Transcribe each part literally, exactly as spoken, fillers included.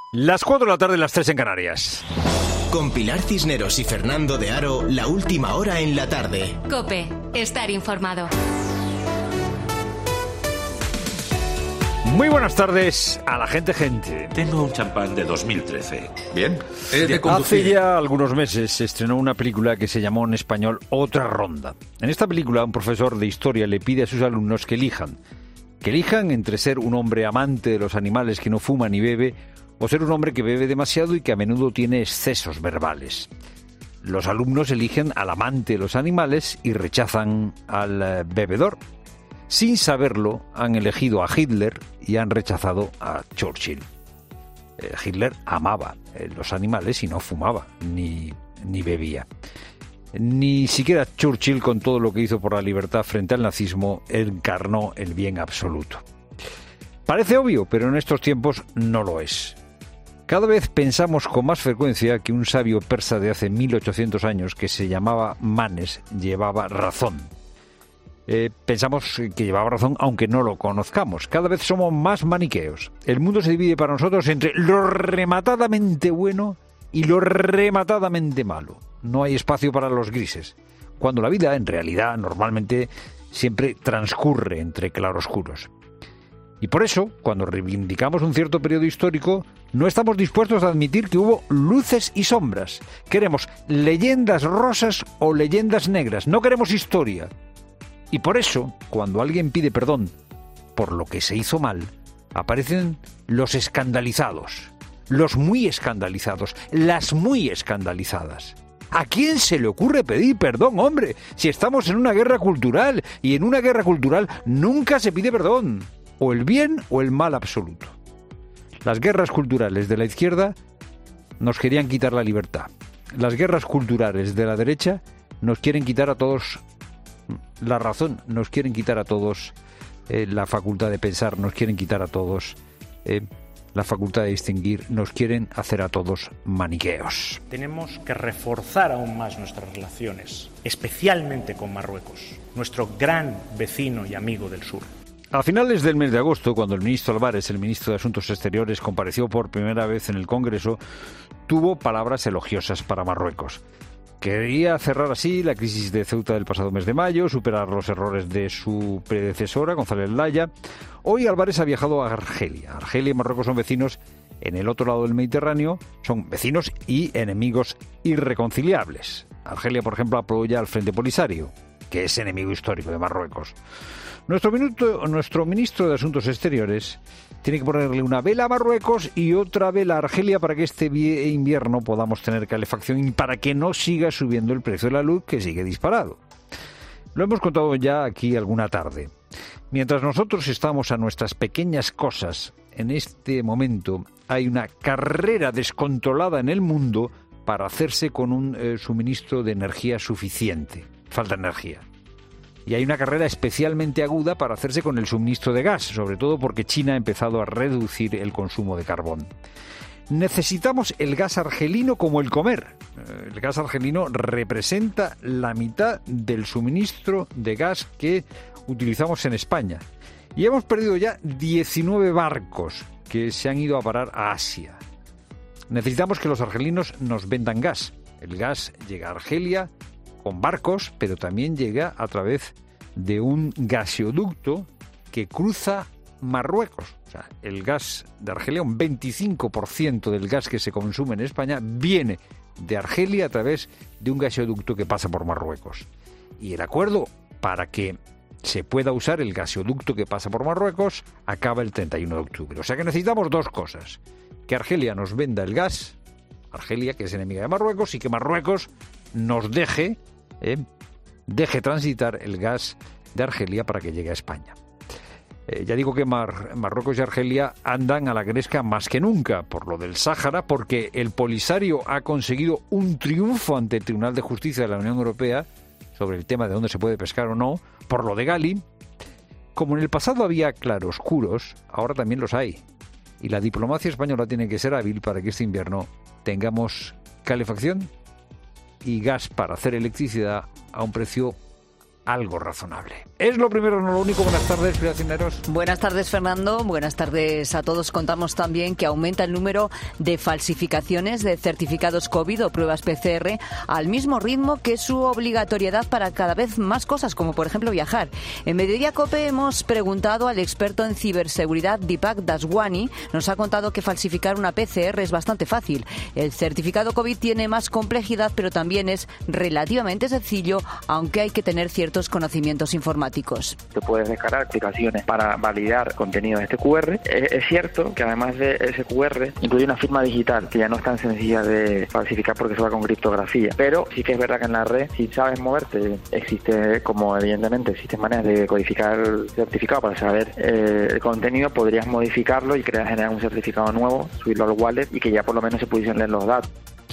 Las cuatro de la tarde, las tres en Canarias. Con Pilar Cisneros y Fernando de Aro, la última hora en la tarde. COPE, estar informado. Muy buenas tardes a la gente gente. Tengo un champán de dos mil trece. Bien. He de Hace ya algunos meses se estrenó una película que se llamó en español Otra Ronda. En esta película, un profesor de historia le pide a sus alumnos que elijan. Que elijan entre ser un hombre amante de los animales que no fuma ni bebe o ser un hombre que bebe demasiado y que a menudo tiene excesos verbales. Los alumnos eligen al amante de los animales y rechazan al eh, bebedor. Sin saberlo, han elegido a Hitler y han rechazado a Churchill. Eh, Hitler amaba eh, los animales y no fumaba ni, ni bebía. Ni siquiera Churchill, con todo lo que hizo por la libertad frente al nazismo, encarnó el bien absoluto. Parece obvio, pero en estos tiempos no lo es. Cada vez pensamos con más frecuencia que un sabio persa de hace mil ochocientos años, que se llamaba Manes, llevaba razón. Eh, pensamos que llevaba razón aunque no lo conozcamos. Cada vez somos más maniqueos. El mundo se divide para nosotros entre lo rematadamente bueno y lo rematadamente malo. No hay espacio para los grises, cuando la vida, en realidad, normalmente siempre transcurre entre claroscuros. Y por eso, cuando reivindicamos un cierto periodo histórico, no estamos dispuestos a admitir que hubo luces y sombras. Queremos leyendas rosas o leyendas negras. No queremos historia. Y por eso, cuando alguien pide perdón por lo que se hizo mal, aparecen los escandalizados, los muy escandalizados, las muy escandalizadas. ¿A quién se le ocurre pedir perdón, hombre? Si estamos en una guerra cultural, y en una guerra cultural nunca se pide perdón. O el bien o el mal absoluto. Las guerras culturales de la izquierda nos querían quitar la libertad. Las guerras culturales de la derecha nos quieren quitar a todos la razón, nos quieren quitar a todos eh, la facultad de pensar, nos quieren quitar a todos eh, la facultad de distinguir, nos quieren hacer a todos maniqueos. Tenemos que reforzar aún más nuestras relaciones, especialmente con Marruecos, nuestro gran vecino y amigo del sur. A finales del mes de agosto, cuando el ministro Álvarez, el ministro de Asuntos Exteriores, compareció por primera vez en el Congreso, tuvo palabras elogiosas para Marruecos. Quería cerrar así la crisis de Ceuta del pasado mes de mayo, superar los errores de su predecesora, González Laya. Hoy Álvarez ha viajado a Argelia. Argelia y Marruecos son vecinos en el otro lado del Mediterráneo, son vecinos y enemigos irreconciliables. Argelia, por ejemplo, apoya al Frente Polisario, que es enemigo histórico de Marruecos. Nuestro, minuto, nuestro ministro de Asuntos Exteriores tiene que ponerle una vela a Marruecos y otra vela a Argelia para que este invierno podamos tener calefacción y para que no siga subiendo el precio de la luz, que sigue disparado. Lo hemos contado ya aquí alguna tarde. Mientras nosotros estamos a nuestras pequeñas cosas, en este momento hay una carrera descontrolada en el mundo para hacerse con un eh, suministro de energía suficiente. Falta energía. Y hay una carrera especialmente aguda para hacerse con el suministro de gas, sobre todo porque China ha empezado a reducir el consumo de carbón. Necesitamos el gas argelino como el comer. El gas argelino representa la mitad del suministro de gas que utilizamos en España. Y hemos perdido ya diecinueve barcos que se han ido a parar a Asia. Necesitamos que los argelinos nos vendan gas. El gas llega a Argelia con barcos, pero también llega a través de un gasoducto que cruza Marruecos. O sea, el gas de Argelia, un veinticinco por ciento del gas que se consume en España viene de Argelia a través de un gasoducto que pasa por Marruecos. Y el acuerdo para que se pueda usar el gasoducto que pasa por Marruecos acaba el treinta y uno de octubre. O sea que necesitamos dos cosas: que Argelia nos venda el gas, Argelia, que es enemiga de Marruecos, y que Marruecos nos deje, eh, deje transitar el gas de Argelia para que llegue a España. Eh, ya digo que Mar- Marruecos y Argelia andan a la gresca más que nunca por lo del Sáhara, porque el Polisario ha conseguido un triunfo ante el Tribunal de Justicia de la Unión Europea sobre el tema de dónde se puede pescar o no, por lo de Gali. Como en el pasado había claroscuros, ahora también los hay. Y la diplomacia española tiene que ser hábil para que este invierno tengamos calefacción y gas para hacer electricidad a un precio algo razonable. Es lo primero, no lo único. Buenas tardes, Pilar Cisneros. Buenas tardes, Fernando. Buenas tardes a todos. Contamos también que aumenta el número de falsificaciones de certificados COVID o pruebas P C R al mismo ritmo que su obligatoriedad para cada vez más cosas, como por ejemplo viajar. En Mediodía COPE hemos preguntado al experto en ciberseguridad Deepak Daswani. Nos ha contado que falsificar una P C R es bastante fácil. El certificado COVID tiene más complejidad, pero también es relativamente sencillo, aunque hay que tener ciertos conocimientos informáticos. Te puedes descargar aplicaciones para validar contenido de este Q R. Es, es cierto que además de ese Q R incluye una firma digital que ya no es tan sencilla de falsificar porque se va con criptografía. Pero sí que es verdad que en la red, si sabes moverte, existe, como evidentemente existen maneras de codificar el certificado para saber eh, el contenido, podrías modificarlo y crear generar un certificado nuevo, subirlo al wallet y que ya por lo menos se pudiesen leer los datos.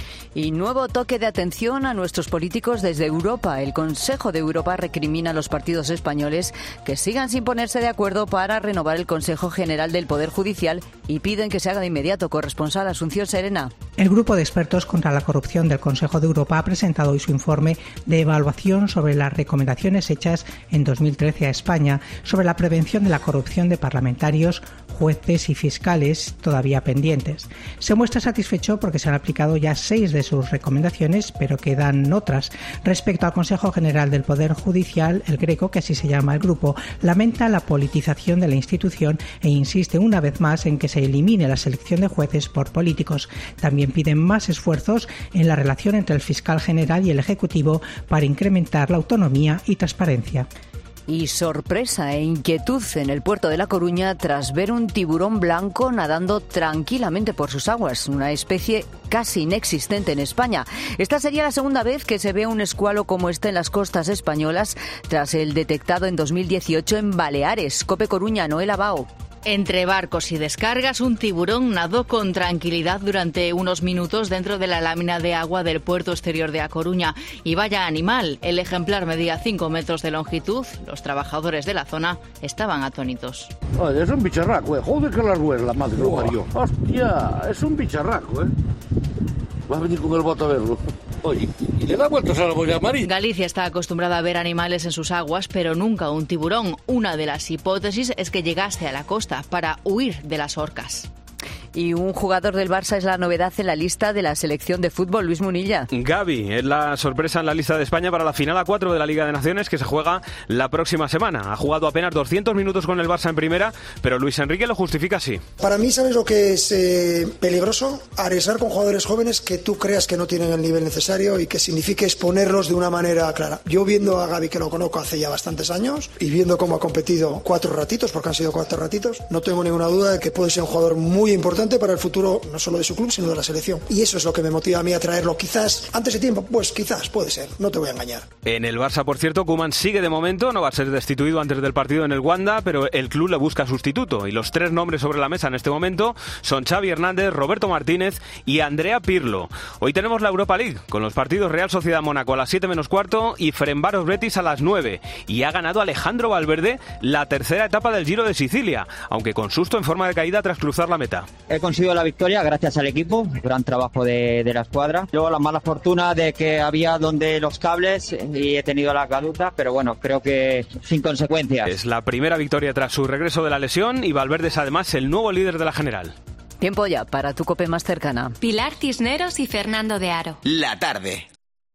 Y nuevo toque de atención a nuestros políticos desde Europa. El Consejo de Europa recrimina a los partidos españoles que sigan sin ponerse de acuerdo para renovar el Consejo General del Poder Judicial y piden que se haga de inmediato. Corresponsal Asunción Serena. El grupo de expertos contra la corrupción del Consejo de Europa ha presentado hoy su informe de evaluación sobre las recomendaciones hechas en dos mil trece a España sobre la prevención de la corrupción de parlamentarios, jueces y fiscales todavía pendientes. Se muestra satisfecho porque se han aplicado ya seis de sus recomendaciones, pero quedan otras. Respecto al Consejo General del Poder Judicial, el Greco, que así se llama el grupo, lamenta la politización de la institución e insiste una vez más en que se elimine la selección de jueces por políticos. También piden más esfuerzos en la relación entre el fiscal general y el Ejecutivo para incrementar la autonomía y transparencia. Y sorpresa e inquietud en el puerto de La Coruña tras ver un tiburón blanco nadando tranquilamente por sus aguas, una especie casi inexistente en España. Esta sería la segunda vez que se ve un escualo como este en las costas españolas, tras el detectado en dos mil dieciocho en Baleares. COPE Coruña, Noel Abao. Entre barcos y descargas, un tiburón nadó con tranquilidad durante unos minutos dentro de la lámina de agua del puerto exterior de A Coruña. Y vaya animal, el ejemplar medía cinco metros de longitud. Los trabajadores de la zona estaban atónitos. Oye, es un bicharraco, eh. Joder que las huele la madre que lo parió. Hostia, es un bicharraco, eh. Va a venir con el bote a verlo. Oye, y le da vueltas a la boya marina. Galicia está acostumbrada a ver animales en sus aguas, pero nunca un tiburón. Una de las hipótesis es que llegase a la costa para huir de las orcas. Y un jugador del Barça es la novedad en la lista de la selección de fútbol, Luis Munilla. Gavi es la sorpresa en la lista de España para la final a cuatro de la Liga de Naciones que se juega la próxima semana. Ha jugado apenas doscientos minutos con el Barça en primera, pero Luis Enrique lo justifica así. Para mí, ¿sabes lo que es eh, peligroso? Arriesgar con jugadores jóvenes que tú creas que no tienen el nivel necesario y que signifique exponerlos de una manera clara. Yo viendo a Gavi, que lo conozco hace ya bastantes años, y viendo cómo ha competido cuatro ratitos, porque han sido cuatro ratitos, no tengo ninguna duda de que puede ser un jugador muy importante para el futuro, no solo de su club, sino de la selección. Y eso es lo que me motiva a mí a traerlo. Quizás antes de tiempo, pues quizás, puede ser, no te voy a engañar. En el Barça, por cierto, Koeman sigue de momento, no va a ser destituido antes del partido en el Wanda, pero el club le busca sustituto. Y los tres nombres sobre la mesa en este momento son Xavi Hernández, Roberto Martínez y Andrea Pirlo. Hoy tenemos la Europa League, con los partidos Real Sociedad Mónaco a las siete menos cuarto y Ferencváros Betis a las nueve. Y ha ganado Alejandro Valverde la tercera etapa del Giro de Sicilia, aunque con susto en forma de caída tras cruzar la meta. He conseguido la victoria gracias al equipo, gran trabajo de, de la escuadra. Luego la mala fortuna de que había donde los cables y he tenido la caduta, pero bueno, creo que sin consecuencias. Es la primera victoria tras su regreso de la lesión y Valverde es además el nuevo líder de la general. Tiempo ya para tu COPE más cercana. Pilar Cisneros y Fernando de Aro. La tarde.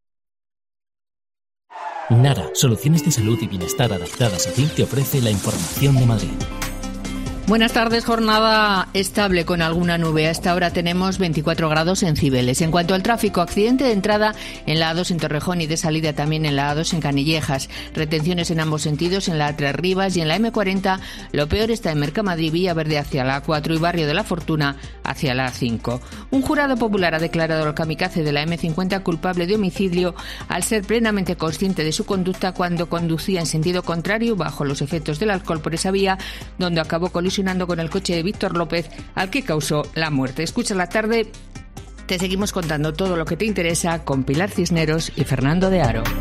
Nara, soluciones de salud y bienestar adaptadas a ti, te ofrece la información de Madrid. Buenas tardes, jornada estable con alguna nube. A esta hora tenemos veinticuatro grados en Cibeles. En cuanto al tráfico, accidente de entrada en la A dos en Torrejón y de salida también en la A dos en Canillejas. Retenciones en ambos sentidos en la A tres Rivas y en la eme cuarenta. Lo peor está en Mercamadrid, Villaverde hacia la A cuatro y Barrio de la Fortuna hacia la A cinco. Un jurado popular ha declarado al kamikaze de la eme cincuenta culpable de homicidio al ser plenamente consciente de su conducta cuando conducía en sentido contrario bajo los efectos del alcohol por esa vía, donde acabó colisionando con el coche de Víctor López, al que causó la muerte. Escucha la tarde, te seguimos contando todo lo que te interesa con Pilar Cisneros y Fernando de Aro.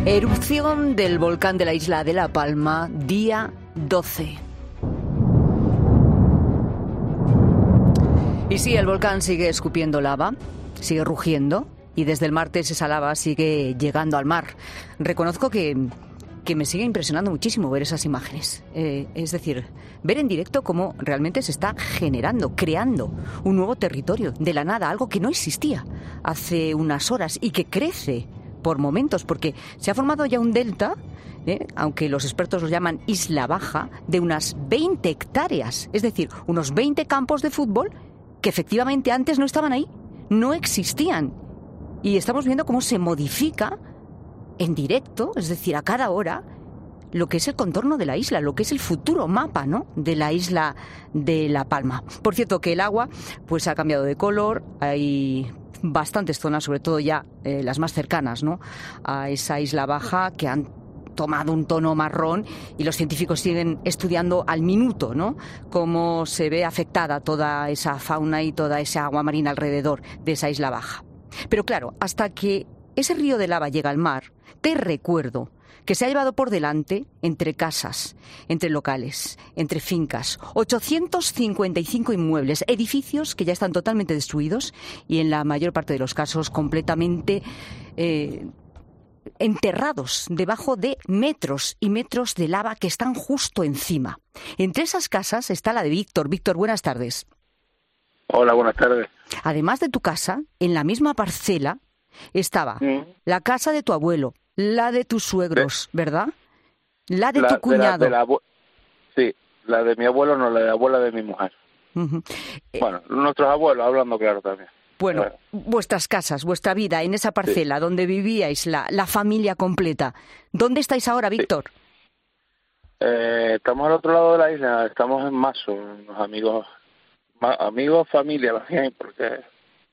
Erupción del volcán de la isla de La Palma, día doce. Y sí, el volcán sigue escupiendo lava, sigue rugiendo, y desde el martes esa lava sigue llegando al mar. Reconozco que, que me sigue impresionando muchísimo ver esas imágenes. Eh, es decir, ver en directo cómo realmente se está generando, creando un nuevo territorio de la nada, algo que no existía hace unas horas y que crece por momentos, porque se ha formado ya un delta, ¿eh? aunque los expertos lo llaman isla baja, de unas veinte hectáreas, es decir, unos veinte campos de fútbol que efectivamente antes no estaban ahí, no existían. Y estamos viendo cómo se modifica en directo, es decir, a cada hora, lo que es el contorno de la isla, lo que es el futuro mapa, ¿no?, de la isla de La Palma. Por cierto, que el agua pues ha cambiado de color, hay bastantes zonas, sobre todo ya eh, las más cercanas, ¿no?, a esa isla baja, que han tomado un tono marrón, y los científicos siguen estudiando al minuto, ¿no?, cómo se ve afectada toda esa fauna y toda esa agua marina alrededor de esa isla baja. Pero claro, hasta que ese río de lava llega al mar, te recuerdo que se ha llevado por delante, entre casas, entre locales, entre fincas, ochocientos cincuenta y cinco inmuebles, edificios que ya están totalmente destruidos y en la mayor parte de los casos completamente eh, enterrados debajo de metros y metros de lava que están justo encima. Entre esas casas está la de Víctor. Víctor, buenas tardes. Hola, buenas tardes. Además de tu casa, en la misma parcela estaba mm. la casa de tu abuelo, la de tus suegros, ¿De? ¿verdad? La de la, tu cuñado. De la, de la, sí, la de mi abuelo, no, la de la abuela de mi mujer. Uh-huh. Bueno, eh, nuestros abuelos, hablando claro también. Bueno, bueno, vuestras casas, vuestra vida en esa parcela sí. donde vivíais, la, la familia completa. ¿Dónde estáis ahora, Víctor? Sí. Eh, estamos al otro lado de la isla, estamos en Mazo, unos amigos, ma, amigos, familia, más bien, porque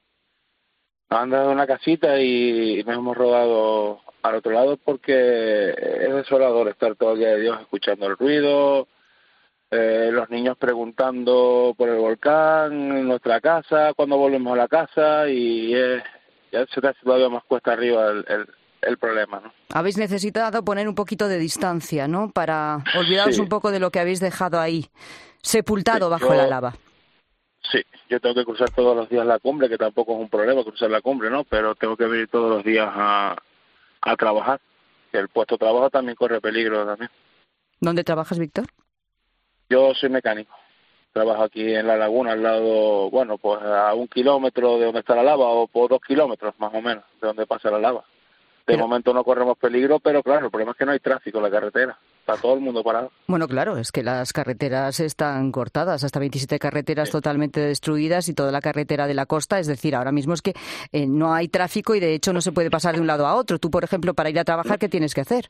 nos han dado una casita y nos hemos rodado al otro lado porque es desolador estar todo el día de Dios escuchando el ruido, eh, los niños preguntando por el volcán, en nuestra casa, cuando volvemos a la casa, y eh, ya se te hace todavía más cuesta arriba el, el, el problema, ¿no? Habéis necesitado poner un poquito de distancia, ¿no?, para olvidaros sí. un poco de lo que habéis dejado ahí, sepultado sí, bajo yo, la lava. Sí, yo tengo que cruzar todos los días la cumbre, que tampoco es un problema cruzar la cumbre, ¿no? Pero tengo que venir todos los días a, a trabajar. El puesto de trabajo también corre peligro también. ¿Dónde trabajas, Víctor? Yo soy mecánico. Trabajo aquí en la laguna, al lado, bueno, pues a un kilómetro de donde está la lava, o por dos kilómetros más o menos de donde pasa la lava. De pero... momento no corremos peligro, pero claro, el problema es que no hay tráfico en la carretera. Está todo el mundo parado. Bueno, claro, es que las carreteras están cortadas, hasta veintisiete carreteras sí. totalmente destruidas y toda la carretera de la costa. Es decir, ahora mismo es que eh, no hay tráfico y de hecho no se puede pasar de un lado a otro. Tú, por ejemplo, para ir a trabajar, ¿qué tienes que hacer?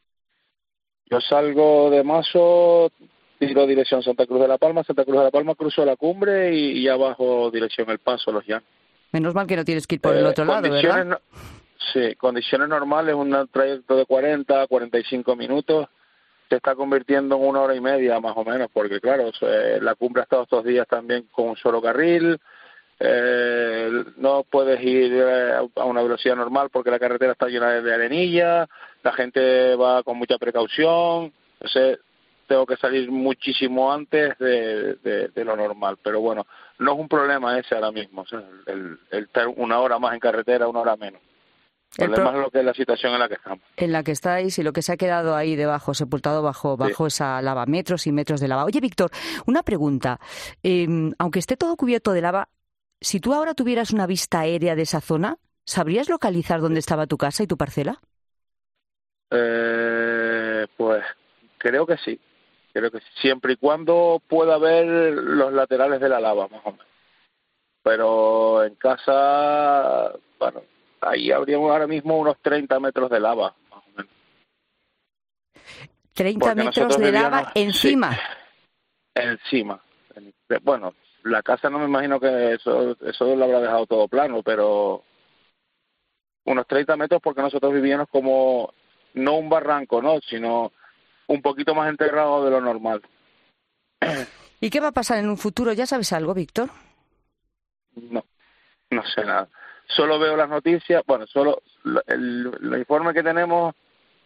Yo salgo de Mazo, tiro dirección Santa Cruz de la Palma, Santa Cruz de la Palma, cruzo la cumbre y, y abajo dirección El Paso, Los Llanos. Menos mal que no tienes que ir por eh, el otro lado, ¿verdad? No, sí, condiciones normales, un trayecto de cuarenta, cuarenta y cinco minutos. Se está convirtiendo en una hora y media más o menos, porque claro, eh, la cumbre ha estado estos días también con un solo carril, eh, no puedes ir eh, a una velocidad normal porque la carretera está llena de arenilla, la gente va con mucha precaución, entonces tengo que salir muchísimo antes de, de, de lo normal, pero bueno, no es un problema ese ahora mismo, o sea, el, el estar una hora más en carretera, una hora menos. El problema pro... es lo que es la situación en la que estamos. En la que estáis y lo que se ha quedado ahí debajo, sepultado bajo bajo sí. esa lava, metros y metros de lava. Oye, Víctor, una pregunta. Eh, aunque esté todo cubierto de lava, si tú ahora tuvieras una vista aérea de esa zona, ¿sabrías localizar dónde estaba tu casa y tu parcela? Eh, pues creo que sí. Creo que sí. Siempre y cuando pueda ver los laterales de la lava, más o menos. Pero en casa, bueno, ahí habríamos ahora mismo unos treinta metros de lava, más o menos. ¿treinta Porque metros de lava vivíamos, encima? Sí, encima. Bueno, la casa no me imagino que eso, eso lo habrá dejado todo plano, pero unos treinta metros porque nosotros vivíamos como, no un barranco, ¿no?, sino un poquito más enterrado de lo normal. ¿Y qué va a pasar en un futuro? ¿Ya sabes algo, Víctor? No, no sé nada. Solo veo las noticias, bueno, solo el, el informe que tenemos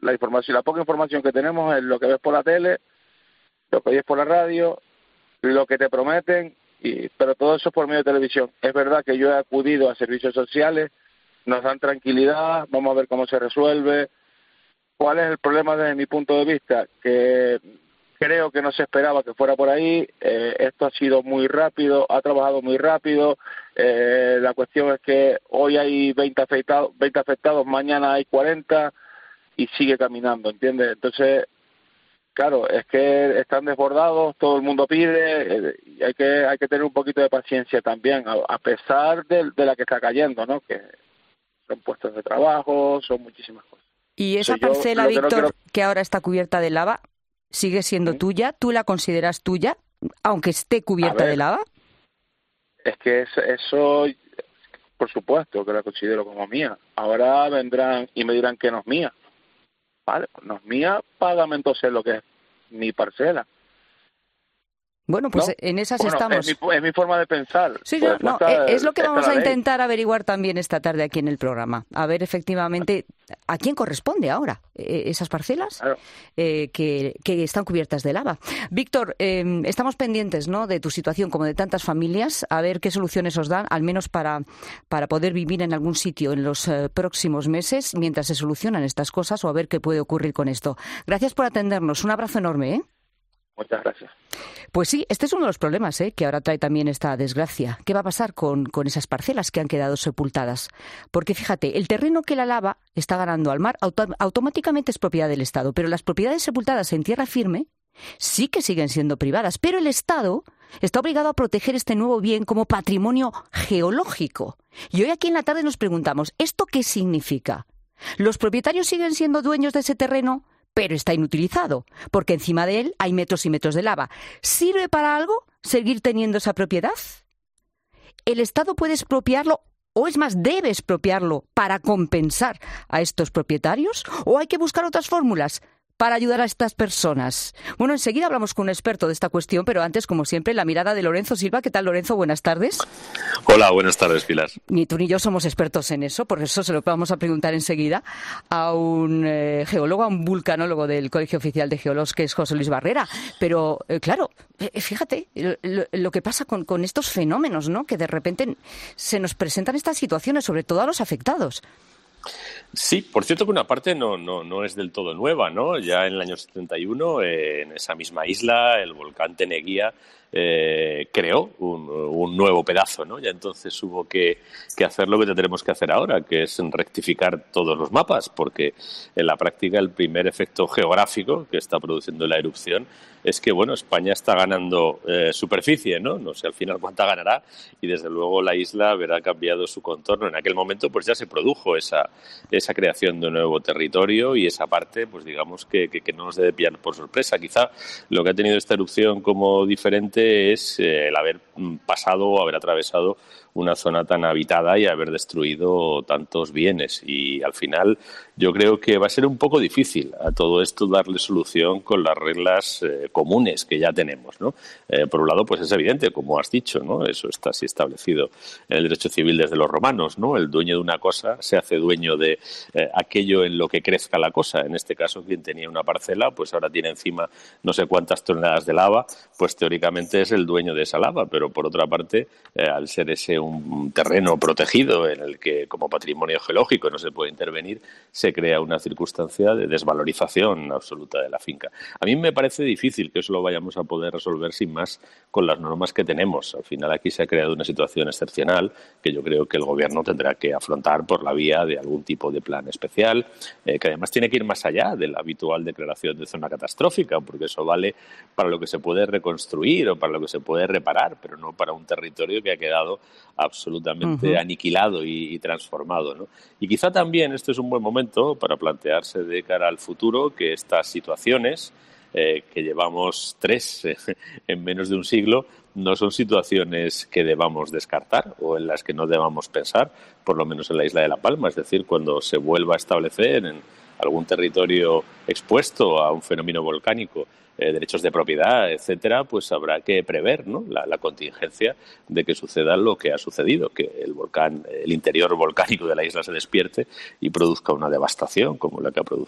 la información, la poca información que tenemos es lo que ves por la tele, lo que oyes por la radio, lo que te prometen, y pero todo eso es por medio de televisión. Es verdad que yo he acudido a servicios sociales, nos dan tranquilidad, vamos a ver cómo se resuelve. ¿Cuál es el problema desde mi punto de vista? Que creo que no se esperaba que fuera por ahí, eh, esto ha sido muy rápido, ha trabajado muy rápido, eh, la cuestión es que hoy hay veinte afectados, veinte afectados, mañana hay cuarenta y sigue caminando, ¿entiendes? Entonces, claro, es que están desbordados, todo el mundo pide, eh, y hay que hay que tener un poquito de paciencia también, a, a pesar de, de la que está cayendo, ¿no? Que son puestos de trabajo, son muchísimas cosas. Y esa Entonces, parcela, yo, que Víctor, no quiero... que ahora está cubierta de lava, ¿sigue siendo ¿Sí? tuya? ¿Tú la consideras tuya, aunque esté cubierta ver, de lava? Es que es, eso, por supuesto que la considero como mía. Ahora vendrán y me dirán que no es mía. Vale, pues no es mía, págame entonces lo que es mi parcela. Bueno, pues ¿no? en esas bueno, estamos. Es mi, es mi forma de pensar. Sí, pues no, está, es lo que vamos a ley. intentar averiguar también esta tarde aquí en el programa. A ver efectivamente a quién corresponde ahora eh, esas parcelas claro. eh, que, que están cubiertas de lava. Víctor, eh, estamos pendientes, ¿no?, de tu situación como de tantas familias, a ver qué soluciones os dan, al menos para, para poder vivir en algún sitio en los eh, próximos meses mientras se solucionan estas cosas o a ver qué puede ocurrir con esto. Gracias por atendernos. Un abrazo enorme, ¿eh? Muchas gracias. Pues sí, este es uno de los problemas ¿eh? que ahora trae también esta desgracia. ¿Qué va a pasar con, con esas parcelas que han quedado sepultadas? Porque fíjate, el terreno que la lava está ganando al mar auto- automáticamente es propiedad del Estado, pero las propiedades sepultadas en tierra firme sí que siguen siendo privadas, pero el Estado está obligado a proteger este nuevo bien como patrimonio geológico. Y hoy aquí en la tarde nos preguntamos, ¿esto qué significa? ¿Los propietarios siguen siendo dueños de ese terreno? Pero está inutilizado, porque encima de él hay metros y metros de lava. ¿Sirve para algo seguir teniendo esa propiedad? ¿El Estado puede expropiarlo, o es más, debe expropiarlo para compensar a estos propietarios? ¿O hay que buscar otras fórmulas para ayudar a estas personas? Bueno, enseguida hablamos con un experto de esta cuestión, pero antes, como siempre, la mirada de Lorenzo Silva. ¿Qué tal, Lorenzo? Buenas tardes. Hola, buenas tardes, Pilar. Ni tú ni yo somos expertos en eso, por eso se lo vamos a preguntar enseguida a un eh, geólogo, a un vulcanólogo del Colegio Oficial de Geólogos, que es José Luis Barrera. Pero, eh, claro, eh, fíjate lo, lo que pasa con, con estos fenómenos, ¿no?, que de repente se nos presentan estas situaciones, sobre todo a los afectados. Sí, por cierto que una parte no, no, no es del todo nueva, ¿no? Ya en el año setenta y uno, eh, en esa misma isla, el volcán Teneguía eh, creó un, un nuevo pedazo, ¿no? Ya entonces hubo que, que hacer lo que tenemos que hacer ahora, que es rectificar todos los mapas, porque en la práctica el primer efecto geográfico que está produciendo la erupción es que, bueno, España está ganando eh, superficie, ¿no? No sé al final cuánta ganará, y desde luego la isla verá cambiado su contorno. En aquel momento pues ya se produjo esa, esa creación de un nuevo territorio, y esa parte, pues digamos que, que, que no nos debe pillar por sorpresa. Quizá lo que ha tenido esta erupción como diferente es eh, el haber pasado o haber atravesado una zona tan habitada y haber destruido tantos bienes. Y al final yo creo que va a ser un poco difícil a todo esto darle solución con las reglas eh, comunes que ya tenemos, ¿no? Eh, por un lado, pues es evidente, como has dicho, ¿no? Eso está así establecido en el derecho civil desde los romanos, ¿no? El dueño de una cosa se hace dueño de eh, aquello en lo que crezca la cosa. En este caso, quien tenía una parcela, pues ahora tiene encima no sé cuántas toneladas de lava, pues teóricamente es el dueño de esa lava, pero por otra parte, eh, al ser ese un terreno protegido en el que como patrimonio geológico no se puede intervenir, se crea una circunstancia de desvalorización absoluta de la finca. A mí me parece difícil que eso lo vayamos a poder resolver sin más con las normas que tenemos. Al final aquí se ha creado una situación excepcional que yo creo que el Gobierno tendrá que afrontar por la vía de algún tipo de plan especial, eh, que además tiene que ir más allá de la habitual declaración de zona catastrófica, porque eso vale para lo que se puede reconstruir o para lo que se puede reparar, pero no para un territorio que ha quedado absolutamente uh-huh. aniquilado y, y transformado, ¿no? Y quizá también este es un buen momento para plantearse de cara al futuro que estas situaciones, eh, que llevamos tres eh, en menos de un siglo, no son situaciones que debamos descartar o en las que no debamos pensar, por lo menos en la isla de La Palma. Es decir, cuando se vuelva a establecer en algún territorio expuesto a un fenómeno volcánico Eh, derechos de propiedad, etcétera, pues habrá que prever, ¿no?, la, la contingencia de que suceda lo que ha sucedido, que el volcán, el interior volcánico de la isla se despierte y produzca una devastación como la que ha producido.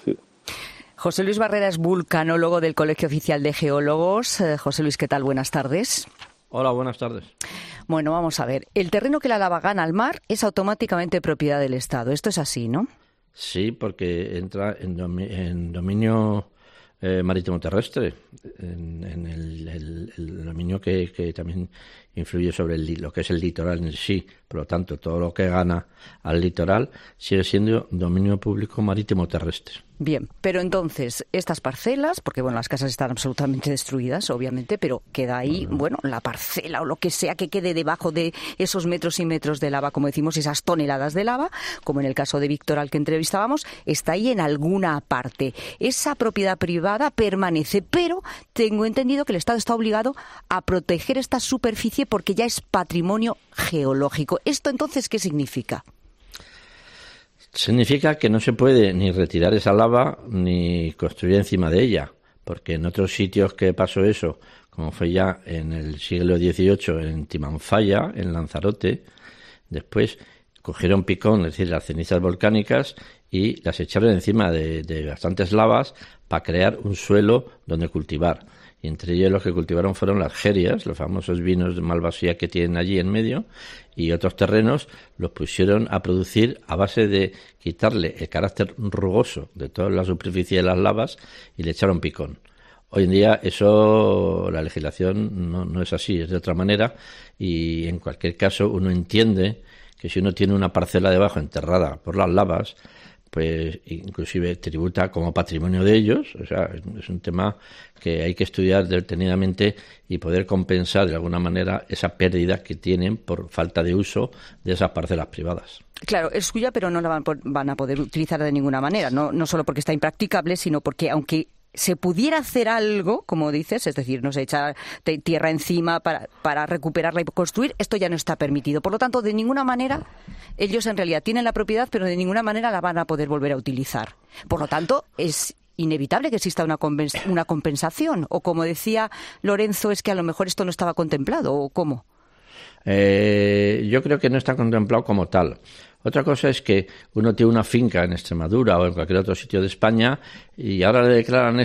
José Luis Barrera es vulcanólogo del Colegio Oficial de Geólogos. Eh, José Luis, ¿qué tal? Buenas tardes. Hola, buenas tardes. Bueno, vamos a ver. El terreno que la lava gana al mar es automáticamente propiedad del Estado. Esto es así, ¿no? Sí, porque entra en, domi- en dominio eh, marítimo terrestre, en, en el, el, el dominio que, que también influye sobre el, lo que es el litoral en sí. Por lo tanto, todo lo que gana al litoral sigue siendo dominio público marítimo terrestre. Bien, pero entonces, estas parcelas, porque bueno, las casas están absolutamente destruidas, obviamente, pero queda ahí, uh-huh. bueno, la parcela o lo que sea que quede debajo de esos metros y metros de lava, como decimos, esas toneladas de lava, como en el caso de Víctor al que entrevistábamos, está ahí en alguna parte. Esa propiedad privada permanece, pero tengo entendido que el Estado está obligado a proteger esta superficie porque ya es patrimonio geológico. ¿Esto entonces qué significa? Significa que no se puede ni retirar esa lava ni construir encima de ella, porque en otros sitios que pasó eso, como fue ya en el siglo dieciocho en Timanfaya, en Lanzarote, después cogieron picón, es decir, las cenizas volcánicas, y las echaron encima de, de bastantes lavas para crear un suelo donde cultivar. Y entre ellos los que cultivaron fueron las jerias, los famosos vinos de Malvasía que tienen allí en medio, y otros terrenos los pusieron a producir a base de quitarle el carácter rugoso de toda la superficie de las lavas y le echaron picón. Hoy en día eso, la legislación no, no es así, es de otra manera, y en cualquier caso uno entiende que si uno tiene una parcela debajo enterrada por las lavas, pues inclusive tributa como patrimonio de ellos. O sea, es un tema que hay que estudiar detenidamente y poder compensar de alguna manera esa pérdida que tienen por falta de uso de esas parcelas privadas. Claro, es suya, pero no la van, van a poder utilizar de ninguna manera, no, no solo porque está impracticable, sino porque aunque se pudiera hacer algo, como dices, es decir, no sé, echar tierra encima para, para recuperarla y construir, esto ya no está permitido. Por lo tanto, de ninguna manera, ellos en realidad tienen la propiedad, pero de ninguna manera la van a poder volver a utilizar. Por lo tanto, es inevitable que exista una, compens- una compensación. O como decía Lorenzo, es que a lo mejor esto no estaba contemplado, ¿o cómo? Eh, yo creo que no está contemplado como tal. Otra cosa es que uno tiene una finca en Extremadura o en cualquier otro sitio de España y ahora le declaran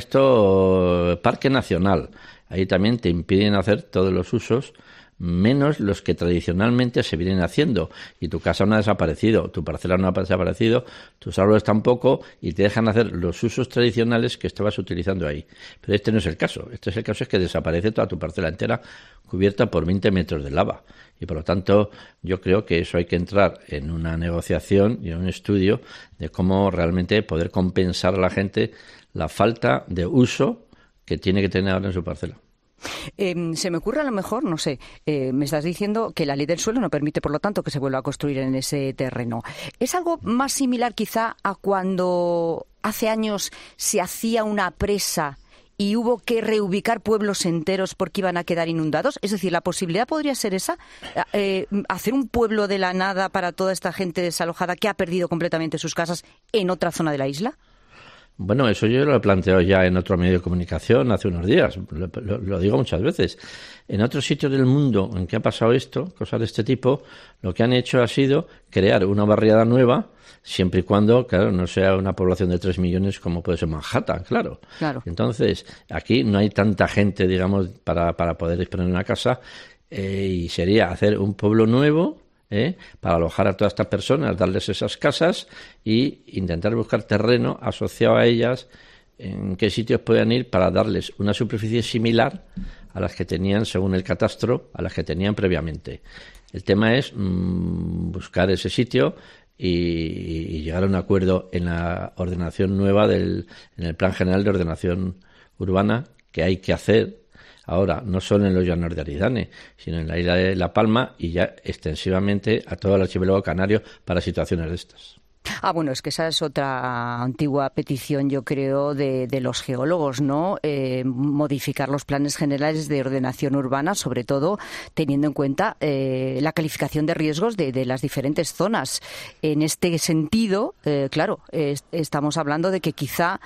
esto parque nacional. Ahí también te impiden hacer todos los usos, menos los que tradicionalmente se vienen haciendo. Y tu casa no ha desaparecido, tu parcela no ha desaparecido, tus árboles tampoco, y te dejan hacer los usos tradicionales que estabas utilizando ahí. Pero este no es el caso. Este es el caso es que desaparece toda tu parcela entera cubierta por veinte metros de lava. Y por lo tanto, yo creo que eso hay que entrar en una negociación y en un estudio de cómo realmente poder compensar a la gente la falta de uso que tiene que tener ahora en su parcela. Eh, se me ocurre a lo mejor, no sé, eh, me estás diciendo que la ley del suelo no permite, por lo tanto, que se vuelva a construir en ese terreno. ¿Es algo más similar quizá a cuando hace años se hacía una presa y hubo que reubicar pueblos enteros porque iban a quedar inundados? Es decir, ¿la posibilidad podría ser esa? Eh, hacer un pueblo de la nada para toda esta gente desalojada que ha perdido completamente sus casas en otra zona de la isla. Bueno, eso yo lo he planteado ya en otro medio de comunicación hace unos días, lo, lo, lo digo muchas veces. En otros sitios del mundo en que ha pasado esto, cosas de este tipo, lo que han hecho ha sido crear una barriada nueva, siempre y cuando, claro, no sea una población de tres millones como puede ser Manhattan, claro. Claro. Entonces, aquí no hay tanta gente, digamos, para, para poder disponer de una casa, eh, y sería hacer un pueblo nuevo, ¿Eh? para alojar a todas estas personas, darles esas casas y intentar buscar terreno asociado a ellas, en qué sitios puedan ir para darles una superficie similar a las que tenían según el catastro, a las que tenían previamente. El tema es mmm, buscar ese sitio y, y llegar a un acuerdo en la ordenación nueva del, en el Plan General de Ordenación Urbana que hay que hacer ahora, no solo en los llanos de Aridane, sino en la isla de La Palma y ya extensivamente a todo el archipiélago canario para situaciones de estas. Ah, bueno, es que esa es otra antigua petición, yo creo, de, de los geólogos, ¿no? Eh, modificar los planes generales de ordenación urbana, sobre todo teniendo en cuenta eh, la calificación de riesgos de, de las diferentes zonas. En este sentido, eh, claro, eh, estamos hablando de que quizá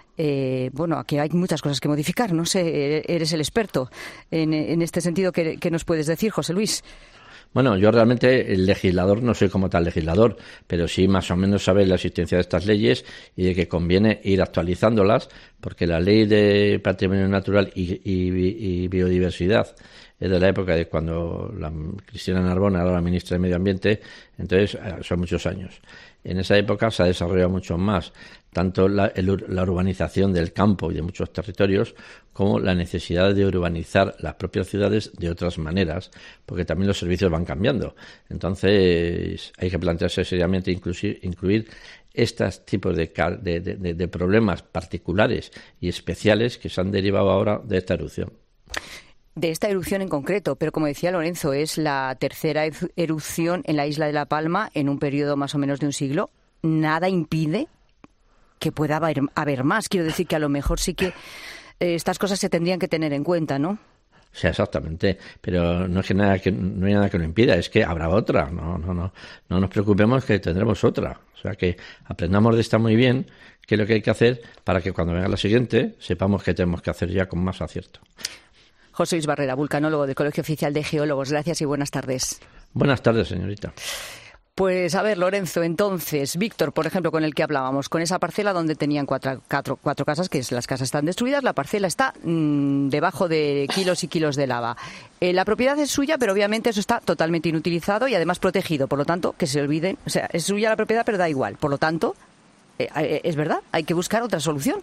Eh, bueno, aquí hay muchas cosas que modificar. No sé, eres el experto en, en este sentido. ¿Qué, qué nos puedes decir, José Luis? Bueno, yo realmente el legislador no soy como tal legislador, pero sí más o menos saber la existencia de estas leyes y de que conviene ir actualizándolas, porque la ley de patrimonio natural y, y, y biodiversidad es de la época de cuando la Cristina Narbona era la ministra de Medio Ambiente, entonces son muchos años. En esa época se ha desarrollado mucho más tanto la, el, la urbanización del campo y de muchos territorios como la necesidad de urbanizar las propias ciudades de otras maneras, porque también los servicios van cambiando. Entonces hay que plantearse seriamente incluir, incluir estos tipos de, de, de, de problemas particulares y especiales que se han derivado ahora de esta erupción. De esta erupción en concreto, pero como decía Lorenzo, es la tercera erupción en la isla de La Palma en un periodo más o menos de un siglo. Nada impide que pueda haber, haber más. Quiero decir que a lo mejor sí que eh, estas cosas se tendrían que tener en cuenta, ¿no? Sí, exactamente, pero no es que nada que no hay nada que lo impida, es que habrá otra. No, no, no, no nos preocupemos que tendremos otra. O sea que aprendamos de esta muy bien qué es lo que hay que hacer para que cuando venga la siguiente sepamos qué tenemos que hacer ya con más acierto. José Luis Barrera, vulcanólogo del Colegio Oficial de Geólogos. Gracias y buenas tardes. Buenas tardes, señorita. Pues a ver, Lorenzo, entonces, Víctor, por ejemplo, con el que hablábamos, con esa parcela donde tenían cuatro, cuatro, cuatro casas, que es, las casas están destruidas, la parcela está mmm, debajo de kilos y kilos de lava. Eh, la propiedad es suya, pero obviamente eso está totalmente inutilizado y además protegido. Por lo tanto, que se olviden, o sea, es suya la propiedad, pero da igual. Por lo tanto, eh, eh, es verdad, hay que buscar otra solución.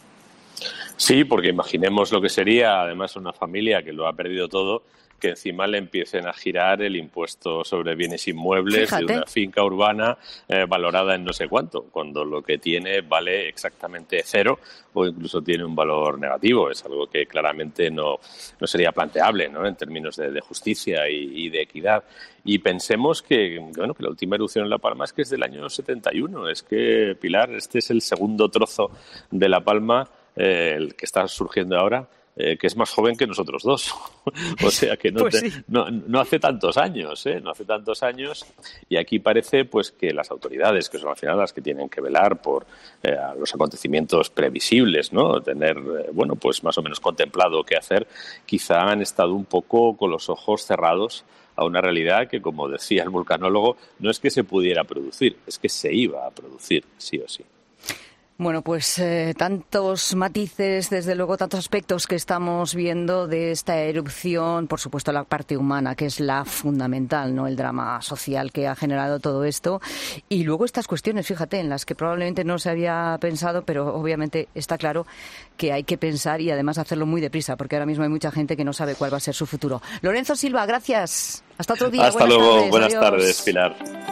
Sí, porque imaginemos lo que sería, además, una familia que lo ha perdido todo, que encima le empiecen a girar el impuesto sobre bienes inmuebles Fíjate. de una finca urbana eh, valorada en no sé cuánto, cuando lo que tiene vale exactamente cero o incluso tiene un valor negativo. Es algo que claramente no, no sería planteable, ¿no?, en términos de, de justicia y, y de equidad. Y pensemos que, bueno, que la última erupción en La Palma es que es del año setenta y uno. Es que, Pilar, este es el segundo trozo de La Palma, eh, el que está surgiendo ahora, Eh, que es más joven que nosotros dos. O sea que no, pues te, sí. no, no hace tantos años, ¿eh? No hace tantos años. Y aquí parece pues que las autoridades, que son al final las que tienen que velar por eh, los acontecimientos previsibles, ¿no? Tener, eh, bueno, pues más o menos contemplado qué hacer, quizá han estado un poco con los ojos cerrados a una realidad que, como decía el vulcanólogo, no es que se pudiera producir, es que se iba a producir, sí o sí. Bueno, pues eh, tantos matices, desde luego tantos aspectos que estamos viendo de esta erupción, por supuesto la parte humana, que es la fundamental, ¿no?, el drama social que ha generado todo esto, y luego estas cuestiones, fíjate, en las que probablemente no se había pensado, pero obviamente está claro que hay que pensar y además hacerlo muy deprisa, porque ahora mismo hay mucha gente que no sabe cuál va a ser su futuro. Lorenzo Silva, gracias. Hasta otro día. Hasta buenas luego. Tardes. Buenas Adiós. tardes, Pilar.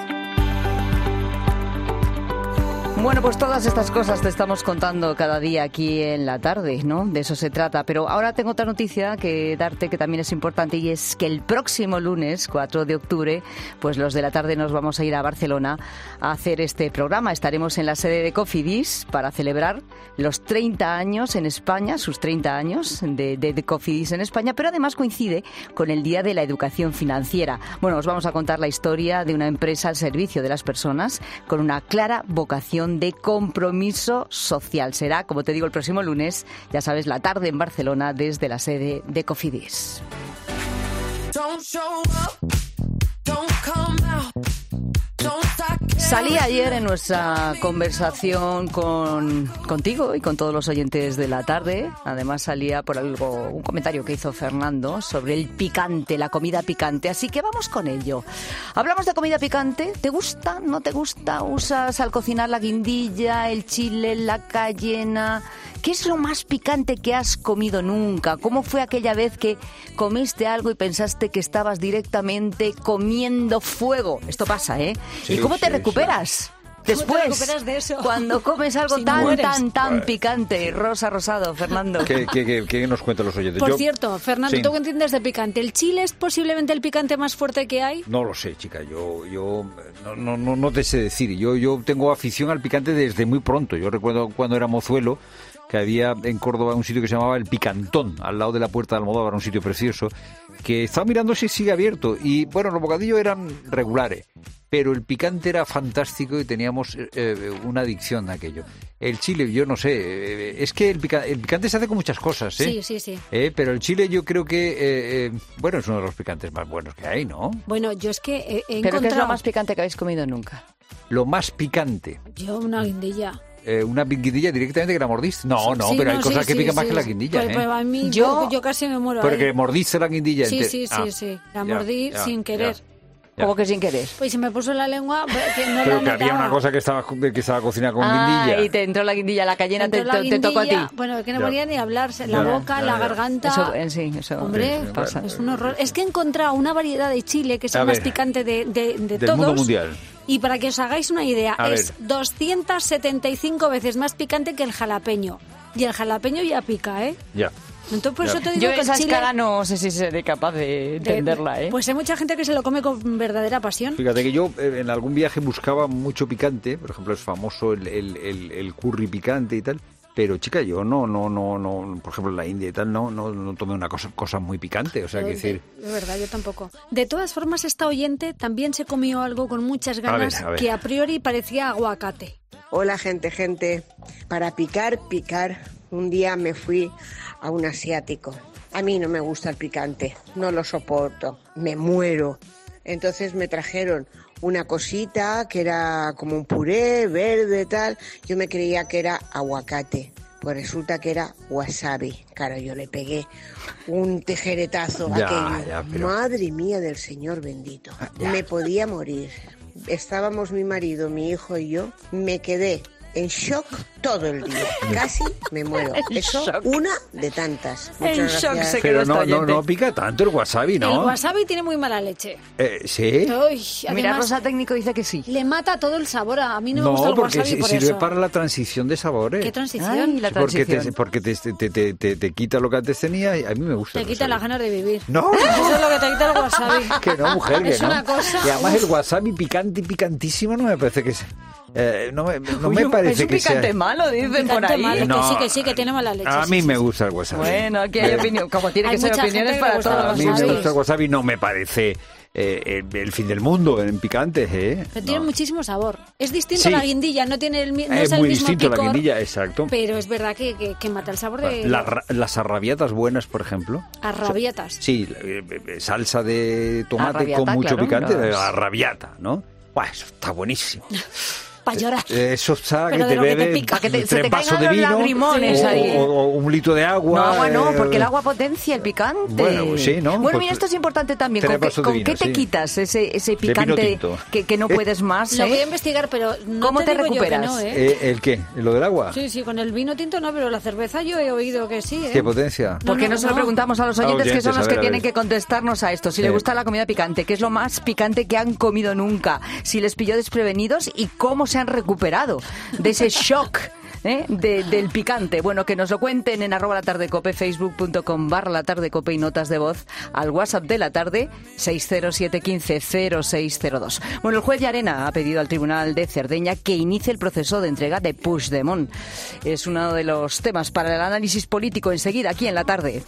Bueno, pues todas estas cosas te estamos contando cada día aquí en la tarde, ¿no? De eso se trata. Pero ahora tengo otra noticia que darte que también es importante, y es que el próximo lunes, cuatro de octubre, pues los de la tarde nos vamos a ir a Barcelona a hacer este programa. Estaremos en la sede de Cofidis para celebrar los treinta años en España, sus treinta años de, de, de Cofidis en España, pero además coincide con el Día de la Educación Financiera. Bueno, os vamos a contar la historia de una empresa al servicio de las personas con una clara vocación de compromiso social. Será, como te digo, el próximo lunes, ya sabes, la tarde en Barcelona desde la sede de Cofidis. Salí ayer en nuestra conversación con contigo y con todos los oyentes de la tarde. Además salía por algo, un comentario que hizo Fernando sobre el picante, la comida picante. Así que vamos con ello. Hablamos de comida picante. ¿Te gusta? ¿No te gusta? ¿Usas al cocinar la guindilla, el chile, la cayena? ¿Qué es lo más picante que has comido nunca? ¿Cómo fue aquella vez que comiste algo y pensaste que estabas directamente comiendo fuego? Esto pasa, ¿eh? Sí, ¿Y cómo sí, te recuperas? Después, ¿Cómo te recuperas de eso? Cuando comes algo Si tan, mueres. tan, tan Bueno. picante. Rosa Rosado, Fernando. ¿Qué, qué, qué, qué nos cuentan los oyentes? Por Yo- cierto, Fernando, Sí. ¿tú qué entiendes de picante? ¿El chile es posiblemente el picante más fuerte que hay? No lo sé, chica. Yo, yo no, no, no, no te sé decir. Yo, yo tengo afición al picante desde muy pronto. Yo recuerdo cuando era mozuelo que había en Córdoba un sitio que se llamaba El Picantón, al lado de la Puerta de Almodóvar, un sitio precioso, que estaba mirando si sigue abierto. Y bueno, los bocadillos eran regulares, pero el picante era fantástico y teníamos eh, una adicción a aquello. El chile, yo no sé, eh, es que el, pica, el picante se hace con muchas cosas, ¿eh? Sí, sí, sí. Eh, pero el chile yo creo que, eh, eh, bueno, es uno de los picantes más buenos que hay, ¿no? Bueno, yo es que he, he ¿Pero encontrado... qué es lo más picante que habéis comido nunca? Lo más picante. Yo una guindilla. Eh, una guindilla directamente que la mordiste. No, no, Sí, pero no, hay cosas sí, que sí, pican más sí, que la sí. guindilla, Pues, ¿eh? pues a mí, Yo- yo, yo casi me muero Pero ahí. que mordiste la guindilla. Sí, ente- sí, sí, Ah, sí. La ya, mordí ya, sin ya. querer. Ya. ¿Cómo que sin querer? Pues se me puso la lengua que no Pero la que había notaba. una cosa que estaba, que estaba cocinada con Ah, guindilla. y te entró la guindilla, la cayena te, Entró la te- te tocó a ti. guindilla, Bueno, que no Ya. podía ni hablarse. La Ya, boca, ya, la ya. garganta... Eso, eh, sí, eso Hombre, Sí, pasa. es un horror. Es que he encontrado una variedad de chile que es A el más ver. picante de, de, de Del todos. mundo mundial. Y para que os hagáis una idea, A es ver. doscientas setenta y cinco veces más picante que el jalapeño. Y el jalapeño ya pica, ¿eh? Ya. Entonces por Ya. eso te digo Yo que esa el chile... escala no sé si seré capaz de de- entenderla, ¿eh? Pues hay mucha gente que se lo come con verdadera pasión. Fíjate que yo eh, en algún viaje buscaba mucho picante, por ejemplo es famoso el, el, el, el curry picante y tal, pero chica, yo no, no, no, no, por ejemplo en la India y tal, no, no, no tomé una cosa, cosa muy picante, o sea, que De- decir... de verdad, yo tampoco. De todas formas, esta oyente también se comió algo con muchas ganas A ver, a ver. que a priori parecía aguacate. Hola gente, gente. Para picar, picar, un día me fui a un asiático. A mí no me gusta el picante, no lo soporto, me muero. Entonces me trajeron una cosita que era como un puré verde tal. Yo me creía que era aguacate, pues resulta que era wasabi. Claro, yo le pegué un tijeretazo a Ya, aquello. ya, pero- Madre mía del Señor bendito, ya. me podía morir. Estábamos mi marido, mi hijo y yo, me quedé en shock todo el día. Casi me muero. En Eso, shock. una de tantas. En Muchas shock gracias. se Pero quedó no, esta no, oyente. no pica tanto el wasabi, ¿no? El wasabi tiene muy mala leche. Eh, ¿Sí? Uy, Mira, además, Rosa Técnico dice que sí. le mata todo el sabor. A mí no, me No, gusta el porque wasabi si- por sirve eso. para la transición de sabores. ¿Qué transición? Ay, la Sí, porque te, transición. porque te, te, te, te, te quita lo que antes tenía y a mí me gusta. Te el quita las wasabi. ganas de vivir. No. Eso es lo que te quita el wasabi. Que no, mujer, que Es no. una cosa... Y además uf. el wasabi picante y picantísimo no me parece que sea... eh, no me, no Uy, me un- parece es un que picante sea... malo, dicen por Picante ahí. malo, No. que sí, que sí, que tiene mala leche. A sí, mí sí, me sí. gusta el wasabi. Bueno, aquí hay Pero- opinión, como tiene Hay que ser mucha gente opiniones que para le gusta todos el A los mí me wasabi. gusta el wasabi, no me parece eh, el, el fin del mundo en picantes, ¿eh? Pero tiene No. muchísimo sabor. Es distinto Sí. a la guindilla, no tiene el, mi- no Es es el muy mismo distinto la picor, guindilla, exacto. pero es verdad que, que, que mata el sabor de La ra- las arrabiatas buenas, por ejemplo. arrabietas. Sí, eh, eh, salsa de tomate Arrabiata, con mucho claro, picante, los- la rabiata, ¿no? Buah, eso está buenísimo. Para llorar. Eh, Eso está Pero que de te lo que te bebes pica. Que te- se tres te vasos caigan de los vino lagrimones o, ahí. o- o un litro de agua. No, agua no, eh, porque el agua potencia el picante. Bueno, pues sí, ¿no? Bueno, Pues mira, esto es importante también. tres ¿Con, qué, vasos de con vino, qué te sí. quitas ese, ese vino picante tinto. que, que no puedes más? Lo eh? voy a investigar, pero no ¿Cómo te digo yo que recuperas? no, ¿eh? Eh, ¿El qué? ¿Lo del agua? Sí, sí, con el vino tinto no, pero la cerveza yo he oído que sí, ¿eh? ¿Qué potencia? ¿Por qué no, no, se lo no. preguntamos a los oyentes, A oyentes, que son los a ver, que a tienen ver. que contestarnos a esto? Si Sí. les gusta la comida picante, ¿qué es lo más picante que han comido nunca? Si les pilló desprevenidos y cómo se han recuperado de ese shock. ¿eh? De, del picante. Bueno, que nos lo cuenten en arroba la tarde cope, facebook.com barra la tarde cope y notas de voz al WhatsApp de la tarde seis cero siete uno cinco cero seis cero dos. Bueno, el juez Llarena ha pedido al Tribunal de Cerdeña que inicie el proceso de entrega de Puigdemont. Es uno de los temas para el análisis político enseguida aquí en la tarde.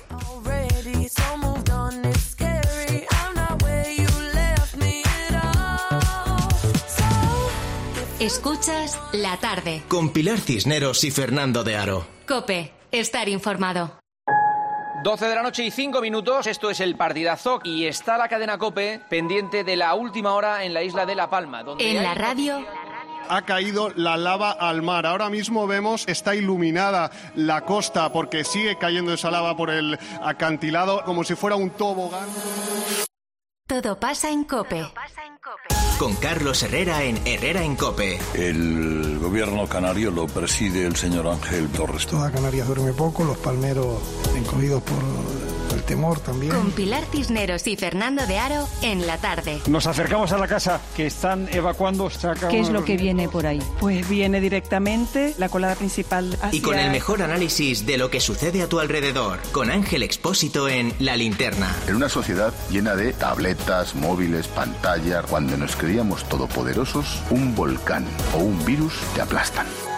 Escuchas La Tarde. Con Pilar Cisneros y Fernando de Aro. Cope, estar informado. doce de la noche y cinco minutos, esto es el partidazo y está la cadena COPE pendiente de la última hora en la isla de La Palma. Donde En hay... la radio... Ha caído la lava al mar. Ahora mismo vemos, está iluminada la costa porque sigue cayendo esa lava por el acantilado como si fuera un tobogán. Todo pasa en Cope. Con Carlos Herrera en Herrera en Cope. El gobierno canario lo preside el señor Ángel Torres. Toda Canarias duerme poco, los palmeros encogidos por el temor también. Con Pilar Cisneros y Fernando de Aro en la tarde. Nos acercamos a la casa que están evacuando. ¿Qué es lo que viene por ahí? Pues viene directamente la colada principal hacia... Y con el mejor análisis de lo que sucede a tu alrededor. Con Ángel Expósito en La Linterna. En una sociedad llena de tabletas, móviles, pantallas, cuando nos creíamos todopoderosos, un volcán o un virus te aplastan.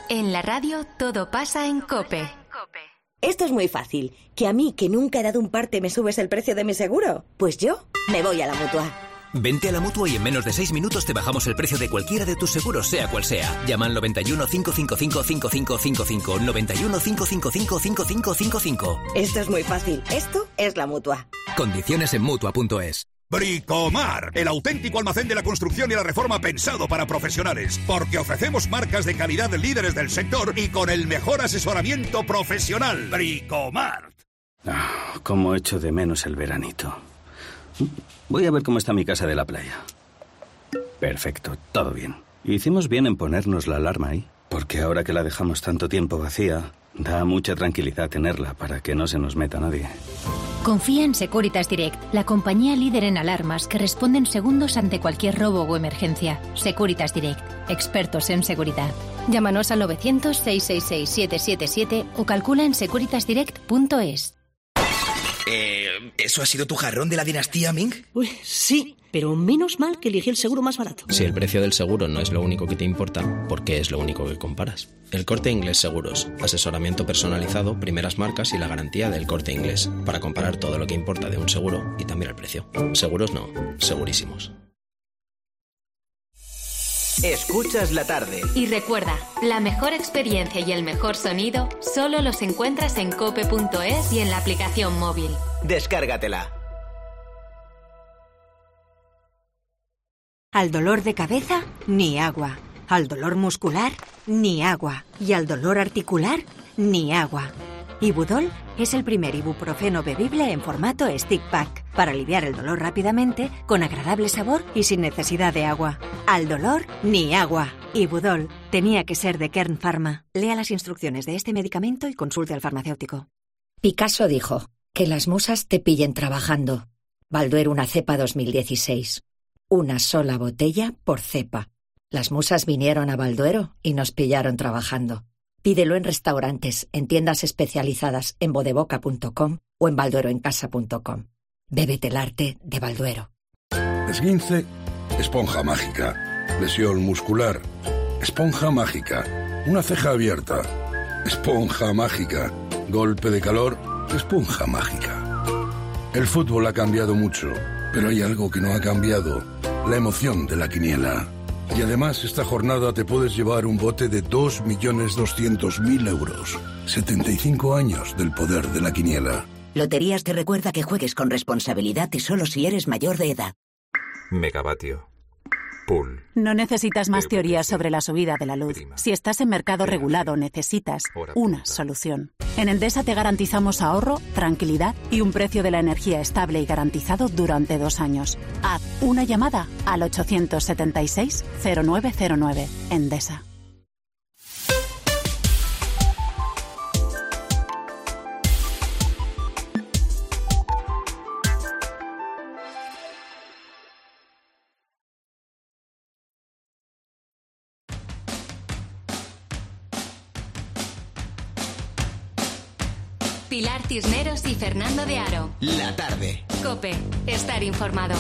En la radio todo pasa en COPE. Esto es muy fácil. ¿Que a mí, que nunca he dado un parte, me subes el precio de mi seguro? Pues yo me voy a la Mutua. Vente a la Mutua y en menos de seis minutos te bajamos el precio de cualquiera de tus seguros, sea cual sea. Llama al noventa y uno, cinco cinco cinco, cinco cinco cinco cinco, noventa y uno, cinco cinco cinco, cinco cinco cinco cinco. Esto es muy fácil. Esto es la Mutua. Condiciones en Mutua punto es. Bricomar, el auténtico almacén de la construcción y la reforma pensado para profesionales, porque ofrecemos marcas de calidad líderes del sector y con el mejor asesoramiento profesional. Bricomar. Oh, cómo echo de menos el veranito. Voy a ver cómo está mi casa de la playa. Perfecto, todo bien. Hicimos bien en ponernos la alarma ahí, porque ahora que la dejamos tanto tiempo vacía, da mucha tranquilidad tenerla para que no se nos meta nadie. Confía en Securitas Direct, la compañía líder en alarmas que responde en segundos ante cualquier robo o emergencia. Securitas Direct, expertos en seguridad. Llámanos al novecientos, seiscientos sesenta y seis, setecientos setenta y siete o calcula en securitas direct punto es. Eh, ¿Eso ha sido tu jarrón de la dinastía Ming? Uy, sí, pero menos mal que elegí el seguro más barato. Si el precio del seguro no es lo único que te importa, ¿por qué es lo único que comparas? El Corte Inglés Seguros. Asesoramiento personalizado, primeras marcas y la garantía del Corte Inglés. Para comparar todo lo que importa de un seguro y también el precio. Seguros no, segurísimos. Escuchas la tarde. Y recuerda, la mejor experiencia y el mejor sonido solo los encuentras en cope punto es y en la aplicación móvil. Descárgatela. Al dolor de cabeza, ni agua. Al dolor muscular, ni agua. Y al dolor articular, ni agua. Ibudol es el primer ibuprofeno bebible en formato stick pack para aliviar el dolor rápidamente, con agradable sabor y sin necesidad de agua. Al dolor, ni agua. Ibudol tenía que ser de Kern Pharma. Lea las instrucciones de este medicamento y consulte al farmacéutico. Picasso dijo, que las musas te pillen trabajando. Balduero una cepa dos mil dieciséis. Una sola botella por cepa. Las musas vinieron a Balduero y nos pillaron trabajando. Pídelo en restaurantes, en tiendas especializadas en bodeboca punto com o en baldueroencasa punto com. Bébete el arte de Balduero. Esguince, esponja mágica. Lesión muscular, esponja mágica. Una ceja abierta, esponja mágica. Golpe de calor, esponja mágica. El fútbol ha cambiado mucho, pero hay algo que no ha cambiado: la emoción de la quiniela. Y además, esta jornada te puedes llevar un bote de dos millones doscientos mil euros. setenta y cinco años del poder de la quiniela. Loterías te recuerda que juegues con responsabilidad y solo si eres mayor de edad. Megavatio. Pool. No necesitas más teorías sobre la subida de la luz. Si estás en mercado regulado, necesitas una solución. En Endesa te garantizamos ahorro, tranquilidad y un precio de la energía estable y garantizado durante dos años. Haz una llamada al ochocientos setenta y seis, cero nueve cero nueve. Endesa. Pilar Cisneros y Fernando de Aro. La tarde. COPE. Estar informado.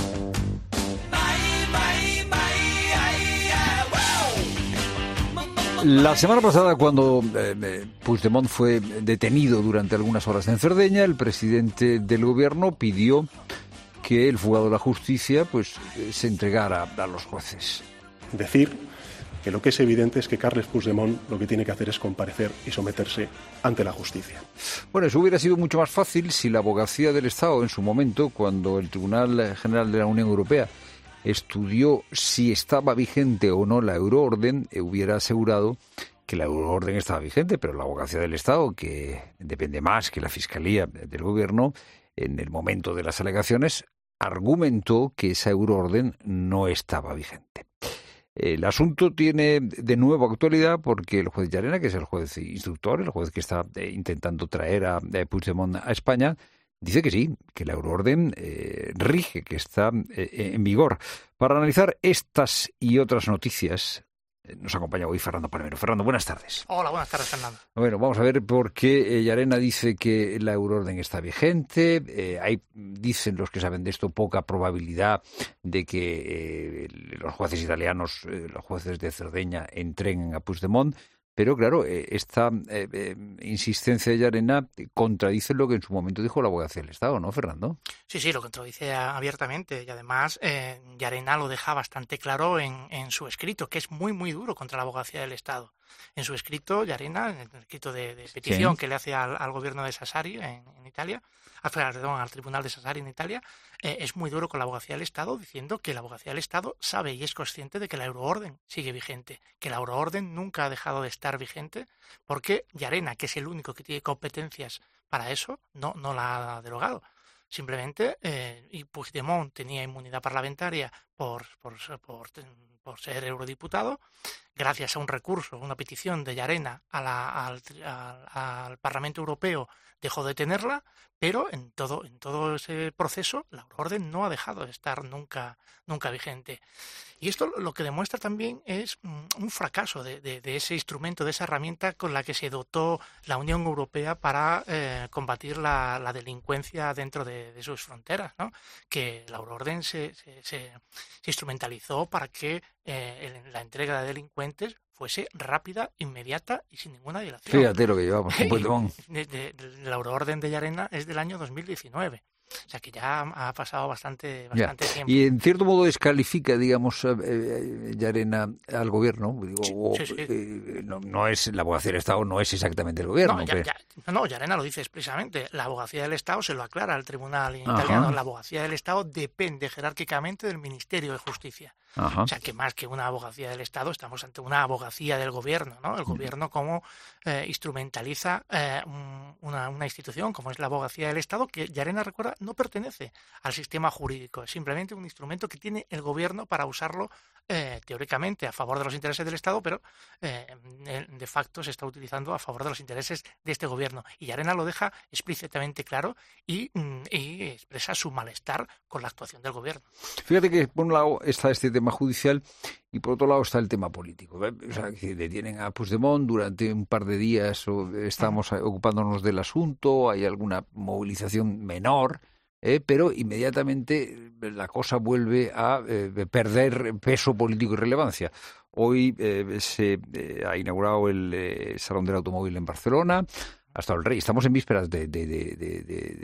La semana pasada, cuando eh, Puigdemont fue detenido durante algunas horas en Cerdeña, el presidente del gobierno pidió que el fugado de la justicia pues se entregara a los jueces. Decir que lo que es evidente es que Carles Puigdemont lo que tiene que hacer es comparecer y someterse ante la justicia. Bueno, eso hubiera sido mucho más fácil si la Abogacía del Estado, en su momento, cuando el Tribunal General de la Unión Europea estudió si estaba vigente o no la euroorden, hubiera asegurado que la euroorden estaba vigente, pero la Abogacía del Estado, que depende más que la Fiscalía del Gobierno, en el momento de las alegaciones, argumentó que esa euroorden no estaba vigente. El asunto tiene de nuevo actualidad porque el juez Llarena, que es el juez instructor, el juez que está eh, intentando traer a, a Puigdemont a España, dice que sí, que la euroorden eh, rige, que está eh, en vigor. Para analizar estas y otras noticias, eh, nos acompaña hoy Fernando Palmero. Fernando, buenas tardes. Hola, buenas tardes, Fernando. Bueno, vamos a ver por qué eh, Llarena dice que la euroorden está vigente. Eh, hay, dicen los que saben de esto, poca probabilidad de que eh, los jueces italianos, eh, los jueces de Cerdeña, entreguen a Puigdemont. pero claro, eh, esta eh, eh, insistencia de Llarena contradice lo que en su momento dijo la Abogacía del Estado, ¿no, Fernando? Sí, sí, lo contradice abiertamente y además eh, Llarena lo deja bastante claro en, en su escrito, que es muy, muy duro contra la Abogacía del Estado. En su escrito, Llarena, en el escrito de, de petición sí. que le hace al, al gobierno de Sassari en, en Italia, al, perdón, al tribunal de Sassari en Italia, eh, es muy duro con la Abogacía del Estado, diciendo que la Abogacía del Estado sabe y es consciente de que la euroorden sigue vigente, que la euroorden nunca ha dejado de estar vigente, porque Llarena, que es el único que tiene competencias para eso, no, no la ha derogado. Simplemente, eh, y Puigdemont tenía inmunidad parlamentaria por, por, por, por ser eurodiputado, gracias a un recurso, una petición de Llarena a la, al, al, al Parlamento Europeo dejó de tenerla, pero en todo, en todo ese proceso la orden no ha dejado de estar nunca, nunca vigente. Y esto lo que demuestra también es un fracaso de, de, de ese instrumento, de esa herramienta con la que se dotó la Unión Europea para eh, combatir la, la delincuencia dentro de, de sus fronteras, ¿no? Que la euroorden se, se, se, se instrumentalizó para que eh, la entrega de delincuentes fuese rápida, inmediata y sin ninguna dilación. Fíjate lo que llevamos con Puigdemont. De, de, de, la euroorden de Llarena es del año dos mil diecinueve. O sea que ya ha pasado bastante, bastante tiempo. Y en cierto modo descalifica, digamos, eh, Llarena al gobierno. Digo, sí, o, sí, sí. Eh, no, no es la Abogacía del Estado, no es exactamente el gobierno. No, ya, pero... ya, no, Llarena lo dice expresamente. La Abogacía del Estado se lo aclara al tribunal italiano. Ajá. La Abogacía del Estado depende jerárquicamente del Ministerio de Justicia. Ajá. O sea que más que una abogacía del Estado estamos ante una abogacía del gobierno, ¿no? El gobierno como eh, instrumentaliza eh, una, una institución como es la abogacía del Estado, que Llarena recuerda no pertenece al sistema jurídico, es simplemente un instrumento que tiene el gobierno para usarlo eh, teóricamente a favor de los intereses del Estado, pero eh, de facto se está utilizando a favor de los intereses de este gobierno. Y Llarena lo deja explícitamente claro y, y expresa su malestar con la actuación del gobierno. Fíjate que por un lado está este tema judicial y por otro lado está el tema político. O sea, que detienen a Puigdemont durante un par de días, o estamos ocupándonos del asunto, hay alguna movilización menor, eh, pero inmediatamente la cosa vuelve a eh, perder peso político y relevancia. Hoy eh, se eh, ha inaugurado el eh, Salón del Automóvil en Barcelona. Ha estado el rey. Estamos en vísperas de, de, de, de, de,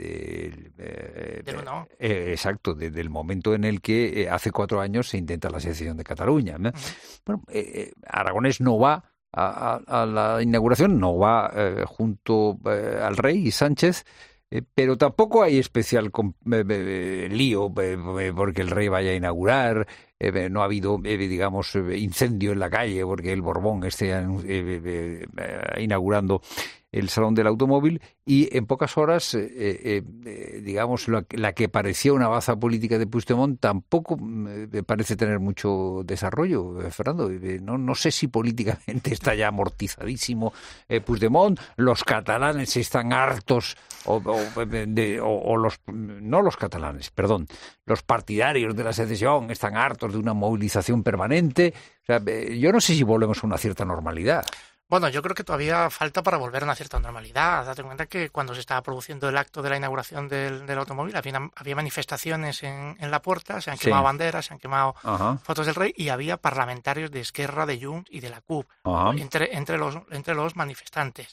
de, de, de no. eh, exacto, de, del momento en el que eh, hace cuatro años se intenta la secesión de Cataluña. ¿no? Uh-huh. Bueno, eh, Aragonés no va a, a, a la inauguración, no va eh, junto eh, al rey y Sánchez. Eh, pero tampoco hay especial com- eh, eh, lío eh, porque el rey vaya a inaugurar, eh, no ha habido, eh, digamos, eh, incendio en la calle porque el Borbón esté eh, eh, eh, inaugurando el Salón del Automóvil, y en pocas horas, eh, eh, eh, digamos, la, la que parecía una baza política de Puigdemont tampoco eh, parece tener mucho desarrollo, eh, Fernando. Eh, no, no sé si políticamente está ya amortizadísimo eh, Puigdemont, los catalanes están hartos, o, o, de, o, o los, no los catalanes, perdón, los partidarios de la secesión están hartos de una movilización permanente. O sea, eh, yo no sé si volvemos a una cierta normalidad. Bueno, yo creo que todavía falta para volver a una cierta normalidad. Date cuenta que cuando se estaba produciendo el acto de la inauguración del, del automóvil había, había manifestaciones en, en la puerta, se han quemado sí. banderas, se han quemado Ajá. fotos del rey, y había parlamentarios de Esquerra, de Junts y de la C U P entre, entre, los, entre los manifestantes.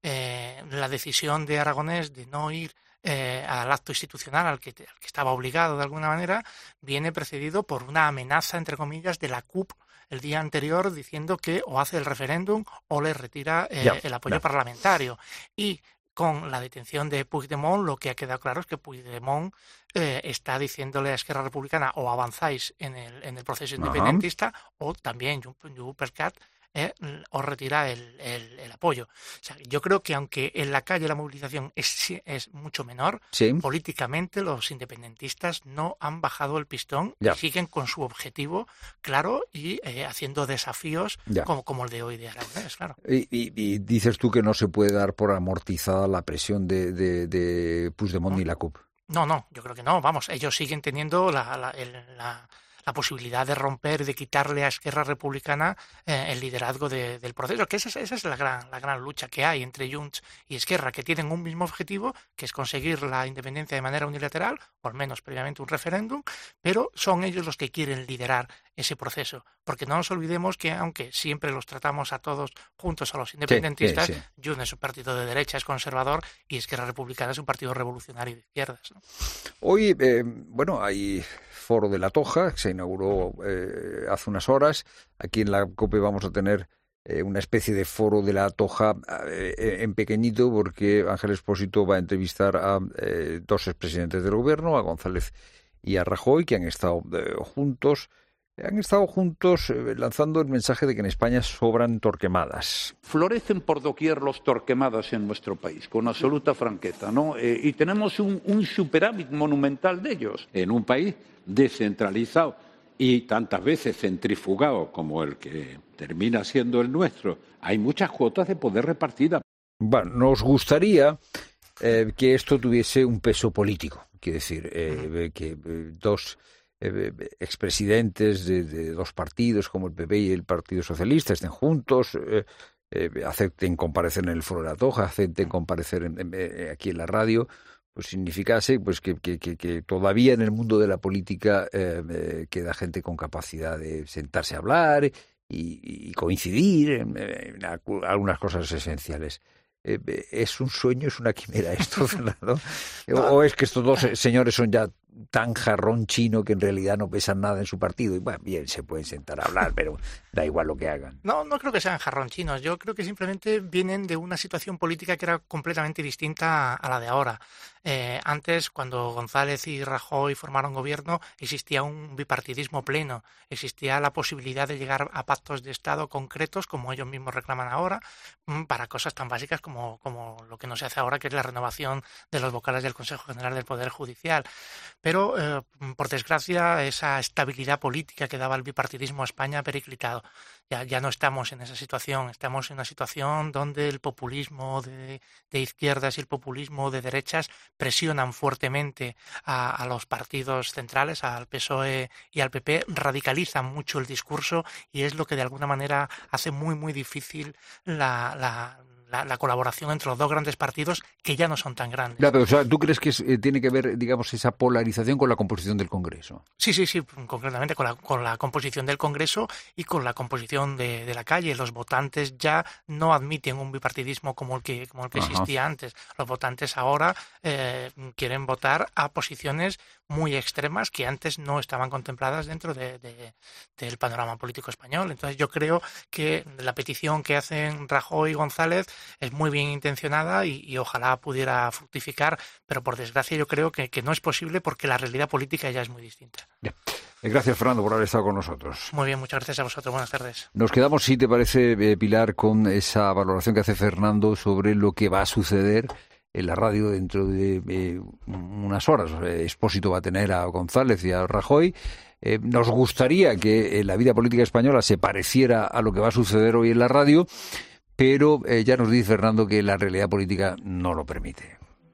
Eh, la decisión de Aragonés de no ir Eh, al acto institucional al que, al que estaba obligado de alguna manera, viene precedido por una amenaza, entre comillas, de la C U P el día anterior, diciendo que o hace el referéndum o le retira eh, yeah, el apoyo yeah. parlamentario. Y con la detención de Puigdemont, lo que ha quedado claro es que Puigdemont eh, está diciéndole a Esquerra Republicana: o avanzáis en el, en el proceso independentista, uh-huh. o también Junqueras Eh, os retira el, el, el apoyo. O sea, yo creo que aunque en la calle la movilización es, es mucho menor, sí. políticamente los independentistas no han bajado el pistón ya. y siguen con su objetivo claro y eh, haciendo desafíos como, como el de hoy de Aragonés, claro. Y, y, y dices tú que no se puede dar por amortizada la presión de, de, de Puigdemont ¿No? y la C U P. No, no, yo creo que no. Vamos, ellos siguen teniendo la... la, el, la la posibilidad de romper, de quitarle a Esquerra Republicana eh, el liderazgo de, del proceso, que esa, esa es la gran, la gran lucha que hay entre Junts y Esquerra, que tienen un mismo objetivo, que es conseguir la independencia de manera unilateral, o al menos previamente un referéndum, pero son ellos los que quieren liderar ese proceso, porque no nos olvidemos que aunque siempre los tratamos a todos juntos, a los independentistas, sí, sí, sí. Junts es un partido de derecha, es conservador, y Esquerra Republicana es un partido revolucionario de izquierdas, ¿no? Hoy, eh, bueno, hay Foro de la Toja, que se inauguró eh, hace unas horas. Aquí en la COPE vamos a tener eh, una especie de Foro de la Toja eh, en pequeñito, porque Ángel Expósito va a entrevistar a eh, dos expresidentes del gobierno, a González y a Rajoy, que han estado eh, juntos. Han estado juntos eh, lanzando el mensaje de que en España sobran torquemadas. Florecen por doquier los torquemadas en nuestro país, con absoluta franqueza, ¿no? Eh, y tenemos un, un superávit monumental de ellos. En un país descentralizado y tantas veces centrifugado como el que termina siendo el nuestro, hay muchas cuotas de poder repartidas. Bueno, nos gustaría eh, que esto tuviese un peso político, quiero decir, eh, que eh, dos... Eh, expresidentes de, de dos partidos como el P P y el Partido Socialista estén juntos, eh, eh, acepten comparecer en el Foro de la Toja, acepten comparecer en, en, eh, aquí en la radio, pues significase pues que, que, que, que todavía en el mundo de la política eh, eh, queda gente con capacidad de sentarse a hablar y, y coincidir en, en algunas cosas esenciales. Eh, ¿Es un sueño, es una quimera esto, Fernando? ¿O es que estos dos señores son ya tan jarrón chino que en realidad no pesan nada en su partido? Y bueno, bien, se pueden sentar a hablar, pero da igual lo que hagan. No, no creo que sean jarrón chinos. Yo creo que simplemente vienen de una situación política que era completamente distinta a la de ahora. Eh, antes, cuando González y Rajoy formaron gobierno, existía un bipartidismo pleno. Existía la posibilidad de llegar a pactos de Estado concretos, como ellos mismos reclaman ahora, para cosas tan básicas como, como lo que no se hace ahora, que es la renovación de los vocales del Consejo General del Poder Judicial. Pero, eh, por desgracia, esa estabilidad política que daba el bipartidismo a España ha periclitado. Ya, ya no estamos en esa situación, estamos en una situación donde el populismo de, de izquierdas y el populismo de derechas presionan fuertemente a, a los partidos centrales, al P S O E y al P P, radicalizan mucho el discurso y es lo que de alguna manera hace muy muy difícil la... la La, la colaboración entre los dos grandes partidos que ya no son tan grandes. Ya, pero, o sea, ¿tú crees que es, eh, tiene que ver, digamos, esa polarización con la composición del Congreso? Sí, sí, sí, concretamente con la, con la composición del Congreso y con la composición de, de la calle. Los votantes ya no admiten un bipartidismo como el que, como el que existía antes. Los votantes ahora eh, quieren votar a posiciones muy extremas que antes no estaban contempladas dentro de, de, del panorama político español. Entonces yo creo que la petición que hacen Rajoy y González es muy bien intencionada y, y ojalá pudiera fructificar, pero por desgracia yo creo que, que no es posible porque la realidad política ya es muy distinta. Bien. Gracias, Fernando, por haber estado con nosotros. Muy bien, muchas gracias a vosotros. Buenas tardes. Nos quedamos, si te parece, eh, Pilar, con esa valoración que hace Fernando sobre lo que va a suceder en la radio dentro de eh, unas horas. Eh, Expósito va a tener a González y a Rajoy. Eh, nos gustaría que eh, la vida política española se pareciera a lo que va a suceder hoy en la radio, pero eh, ya nos dice Fernando que la realidad política no lo permite.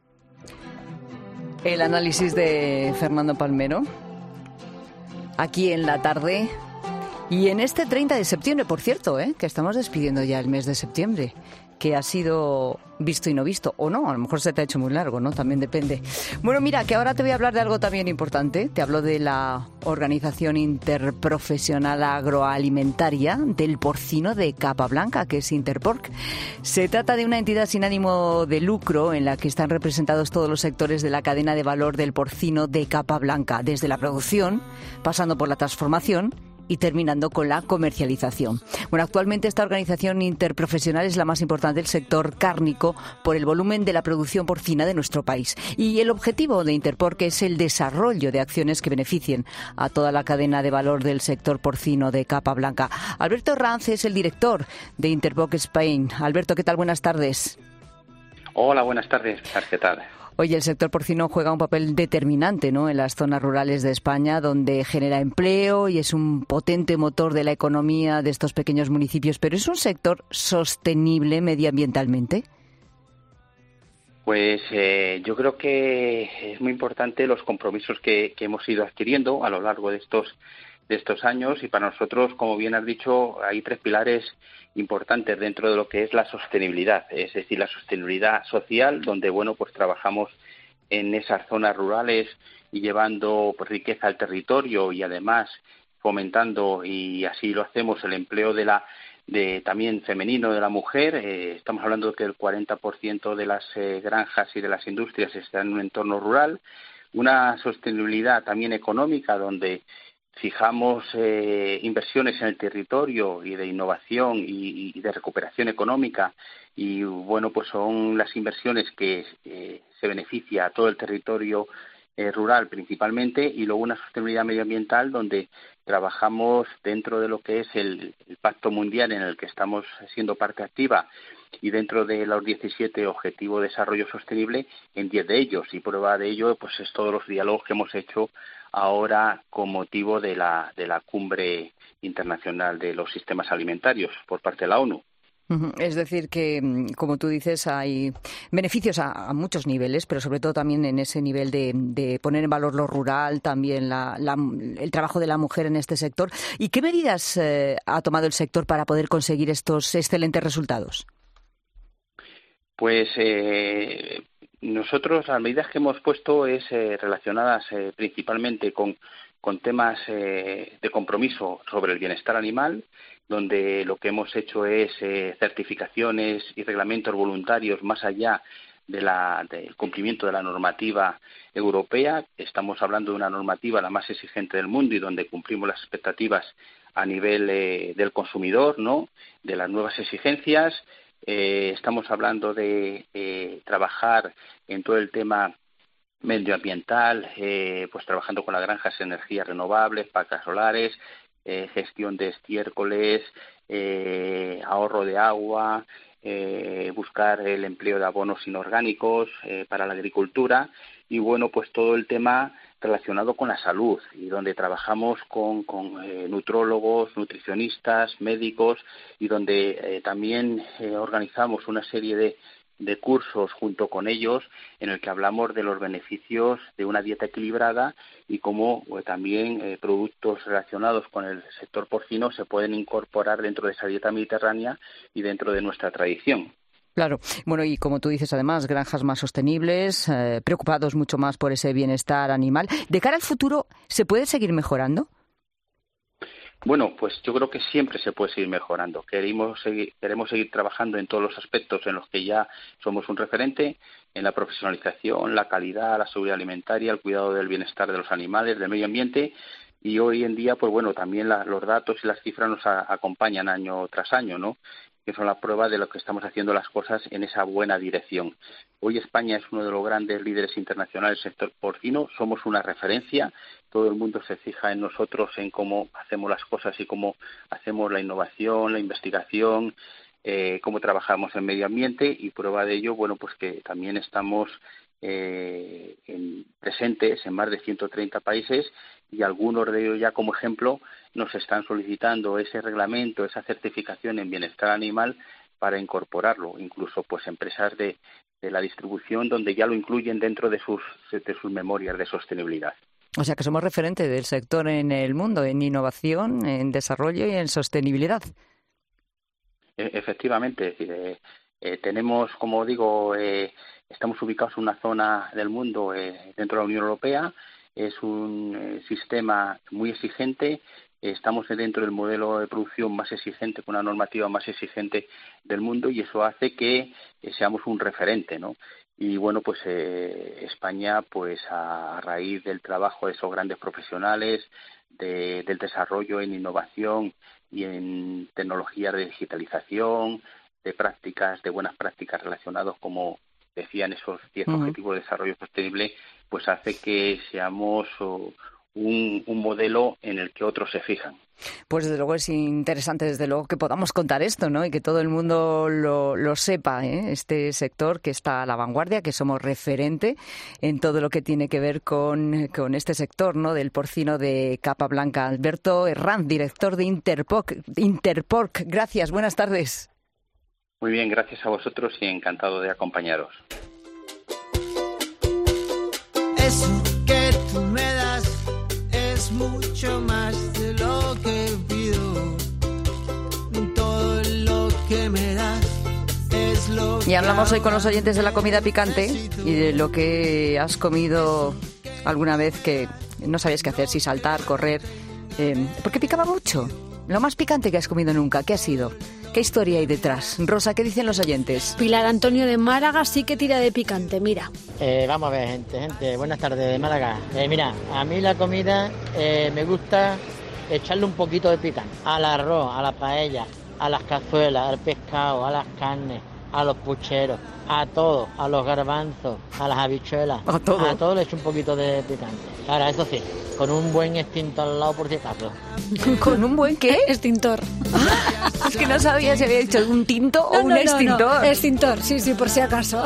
El análisis de Fernando Palmero, aquí en la tarde, y en este treinta de septiembre, por cierto, ¿eh? que estamos despidiendo ya el mes de septiembre, que ha sido visto y no visto, o no, a lo mejor se te ha hecho muy largo, ¿no? También depende. Bueno, mira, que ahora te voy a hablar de algo también importante. Te hablo de la Organización Interprofesional Agroalimentaria del Porcino de Capablanca, que es Interporc. Se trata de una entidad sin ánimo de lucro en la que están representados todos los sectores de la cadena de valor del porcino de Capablanca, desde la producción, pasando por la transformación y terminando con la comercialización. Bueno, actualmente esta organización interprofesional es la más importante del sector cárnico por el volumen de la producción porcina de nuestro país. Y el objetivo de Interporc es el desarrollo de acciones que beneficien a toda la cadena de valor del sector porcino de Capablanca. Alberto Ranz es el director de Interporc Spain. Alberto, ¿qué tal? Buenas tardes. Hola, buenas tardes. ¿Qué tal? Oye, el sector porcino juega un papel determinante, ¿no?, en las zonas rurales de España, donde genera empleo y es un potente motor de la economía de estos pequeños municipios. ¿Pero es un sector sostenible medioambientalmente? Pues eh, yo creo que es muy importante los compromisos que, que hemos ido adquiriendo a lo largo de estos de estos años, y para nosotros, como bien has dicho, hay tres pilares importantes dentro de lo que es la sostenibilidad, es decir, la sostenibilidad social, donde bueno pues trabajamos en esas zonas rurales y llevando pues, riqueza al territorio y además fomentando, y así lo hacemos, el empleo de la de también femenino de la mujer. Eh, estamos hablando de que el cuarenta por ciento de las eh, granjas y de las industrias están en un entorno rural. Una sostenibilidad también económica donde fijamos eh, inversiones en el territorio y de innovación y, y de recuperación económica, y bueno, pues son las inversiones que eh, se beneficia a todo el territorio eh, rural principalmente, y luego una sostenibilidad medioambiental donde trabajamos dentro de lo que es el, el Pacto Mundial en el que estamos siendo parte activa, y dentro de los diecisiete Objetivos de Desarrollo Sostenible en diez de ellos, y prueba de ello pues es todos los diálogos que hemos hecho ahora con motivo de la de la Cumbre Internacional de los Sistemas Alimentarios por parte de la ONU. Es decir, que, como tú dices, hay beneficios a, a muchos niveles, pero sobre todo también en ese nivel de, de poner en valor lo rural, también la, la, el trabajo de la mujer en este sector. ¿Y qué medidas eh, ha tomado el sector para poder conseguir estos excelentes resultados? Pues eh, nosotros las medidas que hemos puesto es eh, relacionadas eh, principalmente con, con temas eh, de compromiso sobre el bienestar animal, donde lo que hemos hecho es eh, certificaciones y reglamentos voluntarios más allá de la, del cumplimiento de la normativa europea. Estamos hablando de una normativa la más exigente del mundo y donde cumplimos las expectativas a nivel eh, del consumidor, ¿no?, de las nuevas exigencias. Eh, estamos hablando de eh, trabajar en todo el tema medioambiental, eh, pues trabajando con las granjas de energías renovables, placas solares, eh, gestión de estiércoles, eh, ahorro de agua, eh, buscar el empleo de abonos inorgánicos eh, para la agricultura, y bueno, pues todo el tema relacionado con la salud, y donde trabajamos con, con eh, nutrólogos, nutricionistas, médicos, y donde eh, también eh, organizamos una serie de, de cursos junto con ellos en el que hablamos de los beneficios de una dieta equilibrada y cómo eh, también eh, productos relacionados con el sector porcino se pueden incorporar dentro de esa dieta mediterránea y dentro de nuestra tradición. Claro. Bueno, y como tú dices, además, granjas más sostenibles, eh, preocupados mucho más por ese bienestar animal. ¿De cara al futuro, se puede seguir mejorando? Bueno, pues yo creo que siempre se puede seguir mejorando. Queremos seguir, queremos seguir trabajando en todos los aspectos en los que ya somos un referente, en la profesionalización, la calidad, la seguridad alimentaria, el cuidado del bienestar de los animales, del medio ambiente. Y hoy en día, pues bueno, también la, los datos y las cifras nos a, acompañan año tras año, ¿no?, que son la prueba de lo que estamos haciendo las cosas en esa buena dirección. Hoy España es uno de los grandes líderes internacionales del sector porcino, somos una referencia, todo el mundo se fija en nosotros, en cómo hacemos las cosas y cómo hacemos la innovación, la investigación, eh, cómo trabajamos en medio ambiente, y prueba de ello, bueno, pues que también estamos eh, en, presentes en más de ciento treinta países, y algunos de ellos ya como ejemplo nos están solicitando ese reglamento, esa certificación en bienestar animal para incorporarlo, incluso pues empresas de, de la distribución donde ya lo incluyen dentro de sus, de sus memorias de sostenibilidad. O sea que somos referentes del sector en el mundo, en innovación, en desarrollo y en sostenibilidad. Efectivamente, es decir, eh, eh, tenemos, como digo, eh, estamos ubicados en una zona del mundo eh, dentro de la Unión Europea. Es un eh, sistema muy exigente, estamos dentro del modelo de producción más exigente, con una normativa más exigente del mundo, y eso hace que eh, seamos un referente, ¿no? Y bueno, pues eh, España, pues a, a raíz del trabajo de esos grandes profesionales, de, del desarrollo en innovación y en tecnologías de digitalización, de prácticas, de buenas prácticas relacionadas, como decían esos diez uh-huh. Objetivos de Desarrollo Sostenible, pues hace que seamos oh, un, un modelo en el que otros se fijan. Pues desde luego es interesante, desde luego, que podamos contar esto, ¿no? Y que todo el mundo lo, lo sepa, ¿eh? Este sector que está a la vanguardia, que somos referente en todo lo que tiene que ver con, con este sector, ¿no?, del porcino de capa blanca. Alberto Herranz, director de Interporc. Interporc, gracias, buenas tardes. Muy bien, gracias a vosotros y encantado de acompañaros. Eso que tú me das es mucho más de lo que pido. Todo lo que me das es lo que... Y hablamos hoy con los oyentes de la comida picante y de lo que has comido alguna vez que no sabías qué hacer, si saltar, correr? Eh, ¿Por qué picaba mucho? Lo más picante que has comido nunca, ¿qué ha sido? ¿Qué historia hay detrás? Rosa, ¿qué dicen los oyentes? Pilar Antonio de Málaga sí que tira de picante, mira. Eh, vamos a ver, gente, gente, buenas tardes de Málaga. Eh, mira, a mí la comida eh, me gusta echarle un poquito de picante. Al arroz, a la paella, a las cazuelas, al pescado, a las carnes, a los pucheros, a todo, a los garbanzos, a las habichuelas. A todo. A todo le echo un poquito de picante. Ahora, eso sí, con un buen extintor al lado por si acaso. ¿Con un buen qué? Extintor. Ah, es que no sabía si había dicho un tinto no, o un no, extintor. No, no. Extintor, sí, sí, por si acaso.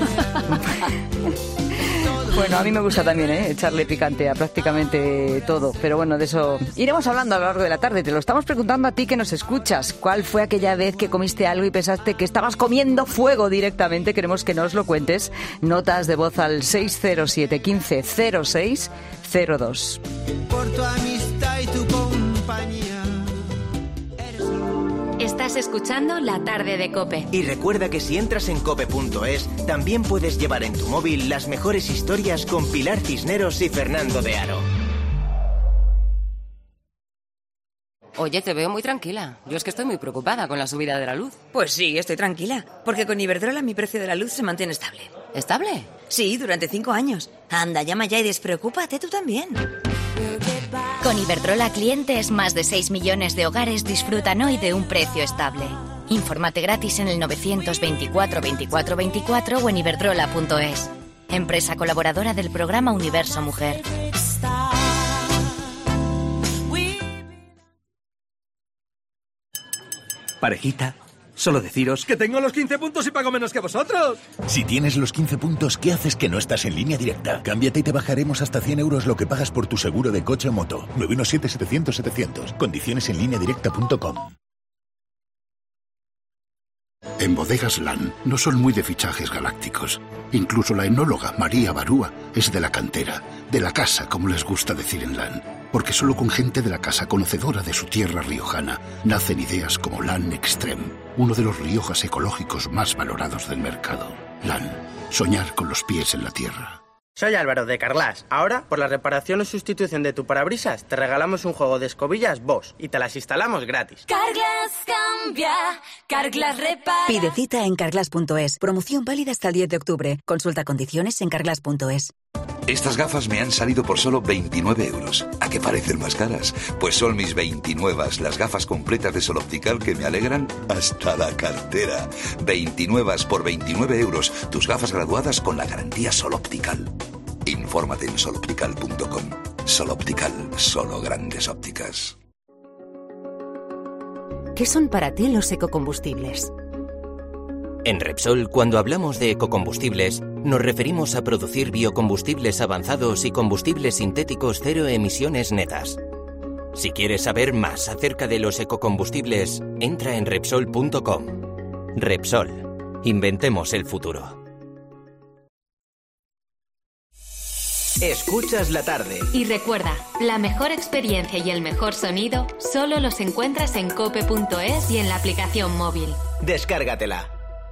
Bueno, a mí me gusta también, ¿eh? Echarle picante a prácticamente todo. Pero bueno, de eso iremos hablando a lo largo de la tarde. Te lo estamos preguntando a ti que nos escuchas. ¿Cuál fue aquella vez que comiste algo y pensaste que estabas comiendo fuego directamente? Queremos que nos lo cuentes. Notas de voz al seis cero siete, uno cinco, cero seis cero dos. Por tu amistad y tu compañía. Estás escuchando La Tarde de COPE. Y recuerda que si entras en cope punto es, también puedes llevar en tu móvil las mejores historias con Pilar Cisneros y Fernando de Aro. Oye, te veo muy tranquila. Yo es que estoy muy preocupada con la subida de la luz. Pues sí, estoy tranquila, porque con Iberdrola mi precio de la luz se mantiene estable. ¿Estable? Sí, durante cinco años. Anda, llama ya y despreocúpate tú también. Con Iberdrola clientes, más de seis millones de hogares disfrutan hoy de un precio estable. Infórmate gratis en el novecientos veinticuatro veinticuatro veinticuatro o en iberdrola punto es. Empresa colaboradora del programa Universo Mujer. Parejita, solo deciros que tengo los quince puntos y pago menos que vosotros. Si tienes los quince puntos, ¿qué haces que no estás en Línea Directa? Cámbiate y te bajaremos hasta cien euros lo que pagas por tu seguro de coche o moto. nueve uno siete, setecientos, setecientos. Condiciones en línea directa punto com. En Bodegas Lan no son muy de fichajes galácticos. Incluso la enóloga María Barúa es de la cantera, de la casa, como les gusta decir en Lan. Porque solo con gente de la casa conocedora de su tierra riojana nacen ideas como Lan Extreme, uno de los Riojas ecológicos más valorados del mercado. Lan, soñar con los pies en la tierra. Soy Álvaro de Carglass. Ahora, por la reparación o sustitución de tu parabrisas, te regalamos un juego de escobillas Bosch y te las instalamos gratis. Carglass cambia, Carglass repara. Pide cita en carglass punto es. Promoción válida hasta el diez de octubre. Consulta condiciones en carglass punto es. Estas gafas me han salido por solo veintinueve euros. ¿A qué parecen más caras? Pues son mis veintinuevas, las gafas completas de Sol Optical que me alegran hasta la cartera. veintinuevas por veintinueve euros. Tus gafas graduadas con la garantía Sol Optical. Infórmate en sol optical punto com. Sol Optical, solo grandes ópticas. ¿Qué son para ti los ecocombustibles? En Repsol, cuando hablamos de ecocombustibles, nos referimos a producir biocombustibles avanzados y combustibles sintéticos cero emisiones netas. Si quieres saber más acerca de los ecocombustibles, entra en Repsol punto com. Repsol. Inventemos el futuro. Escuchas la tarde. Y recuerda, la mejor experiencia y el mejor sonido solo los encuentras en cope punto es y en la aplicación móvil. Descárgatela.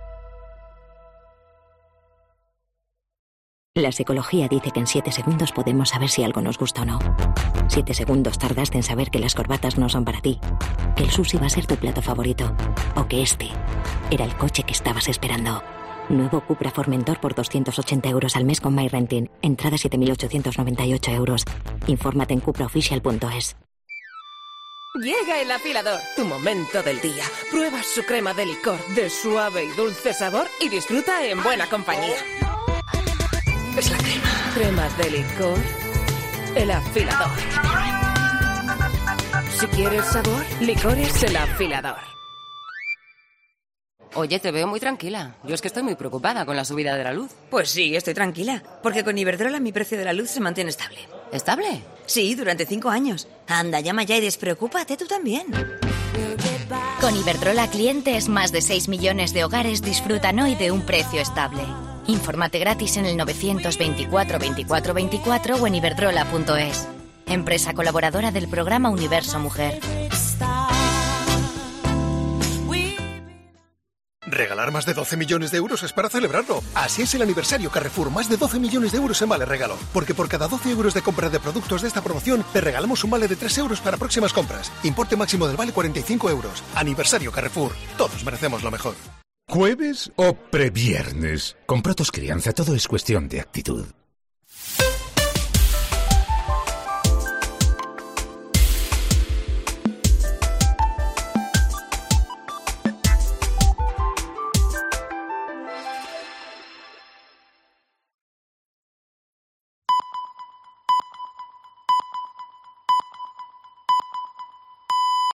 La psicología dice que en siete segundos podemos saber si algo nos gusta o no. Siete segundos tardaste en saber que las corbatas no son para ti, que el sushi va a ser tu plato favorito, o que este era el coche que estabas esperando. Nuevo Cupra Formentor por doscientos ochenta euros al mes con MyRenting. Entrada siete mil ochocientos noventa y ocho euros. Infórmate en cupra oficial punto es. Llega el afilador, tu momento del día. Prueba su crema de licor de suave y dulce sabor y disfruta en buena compañía. Es la crema. Cremas de licor. El afilador. Si quieres sabor, licores el afilador. Oye, te veo muy tranquila. Yo es que estoy muy preocupada con la subida de la luz. Pues sí, estoy tranquila, porque con Iberdrola mi precio de la luz se mantiene estable. ¿Estable? Sí, durante cinco años. Anda, llama ya y despreocúpate tú también. Con Iberdrola clientes, más de seis millones de hogares disfrutan hoy de un precio estable. Infórmate gratis en el novecientos veinticuatro veinticuatro veinticuatro o en iberdrola punto es. Empresa colaboradora del programa Universo Mujer. Regalar más de doce millones de euros es para celebrarlo. Así es el aniversario Carrefour, más de doce millones de euros en vale regalo. Porque por cada doce euros de compra de productos de esta promoción, te regalamos un vale de tres euros para próximas compras. Importe máximo del vale cuarenta y cinco euros. Aniversario Carrefour. Todos merecemos lo mejor. ¿Jueves o previernes? Con Protos Crianza todo es cuestión de actitud.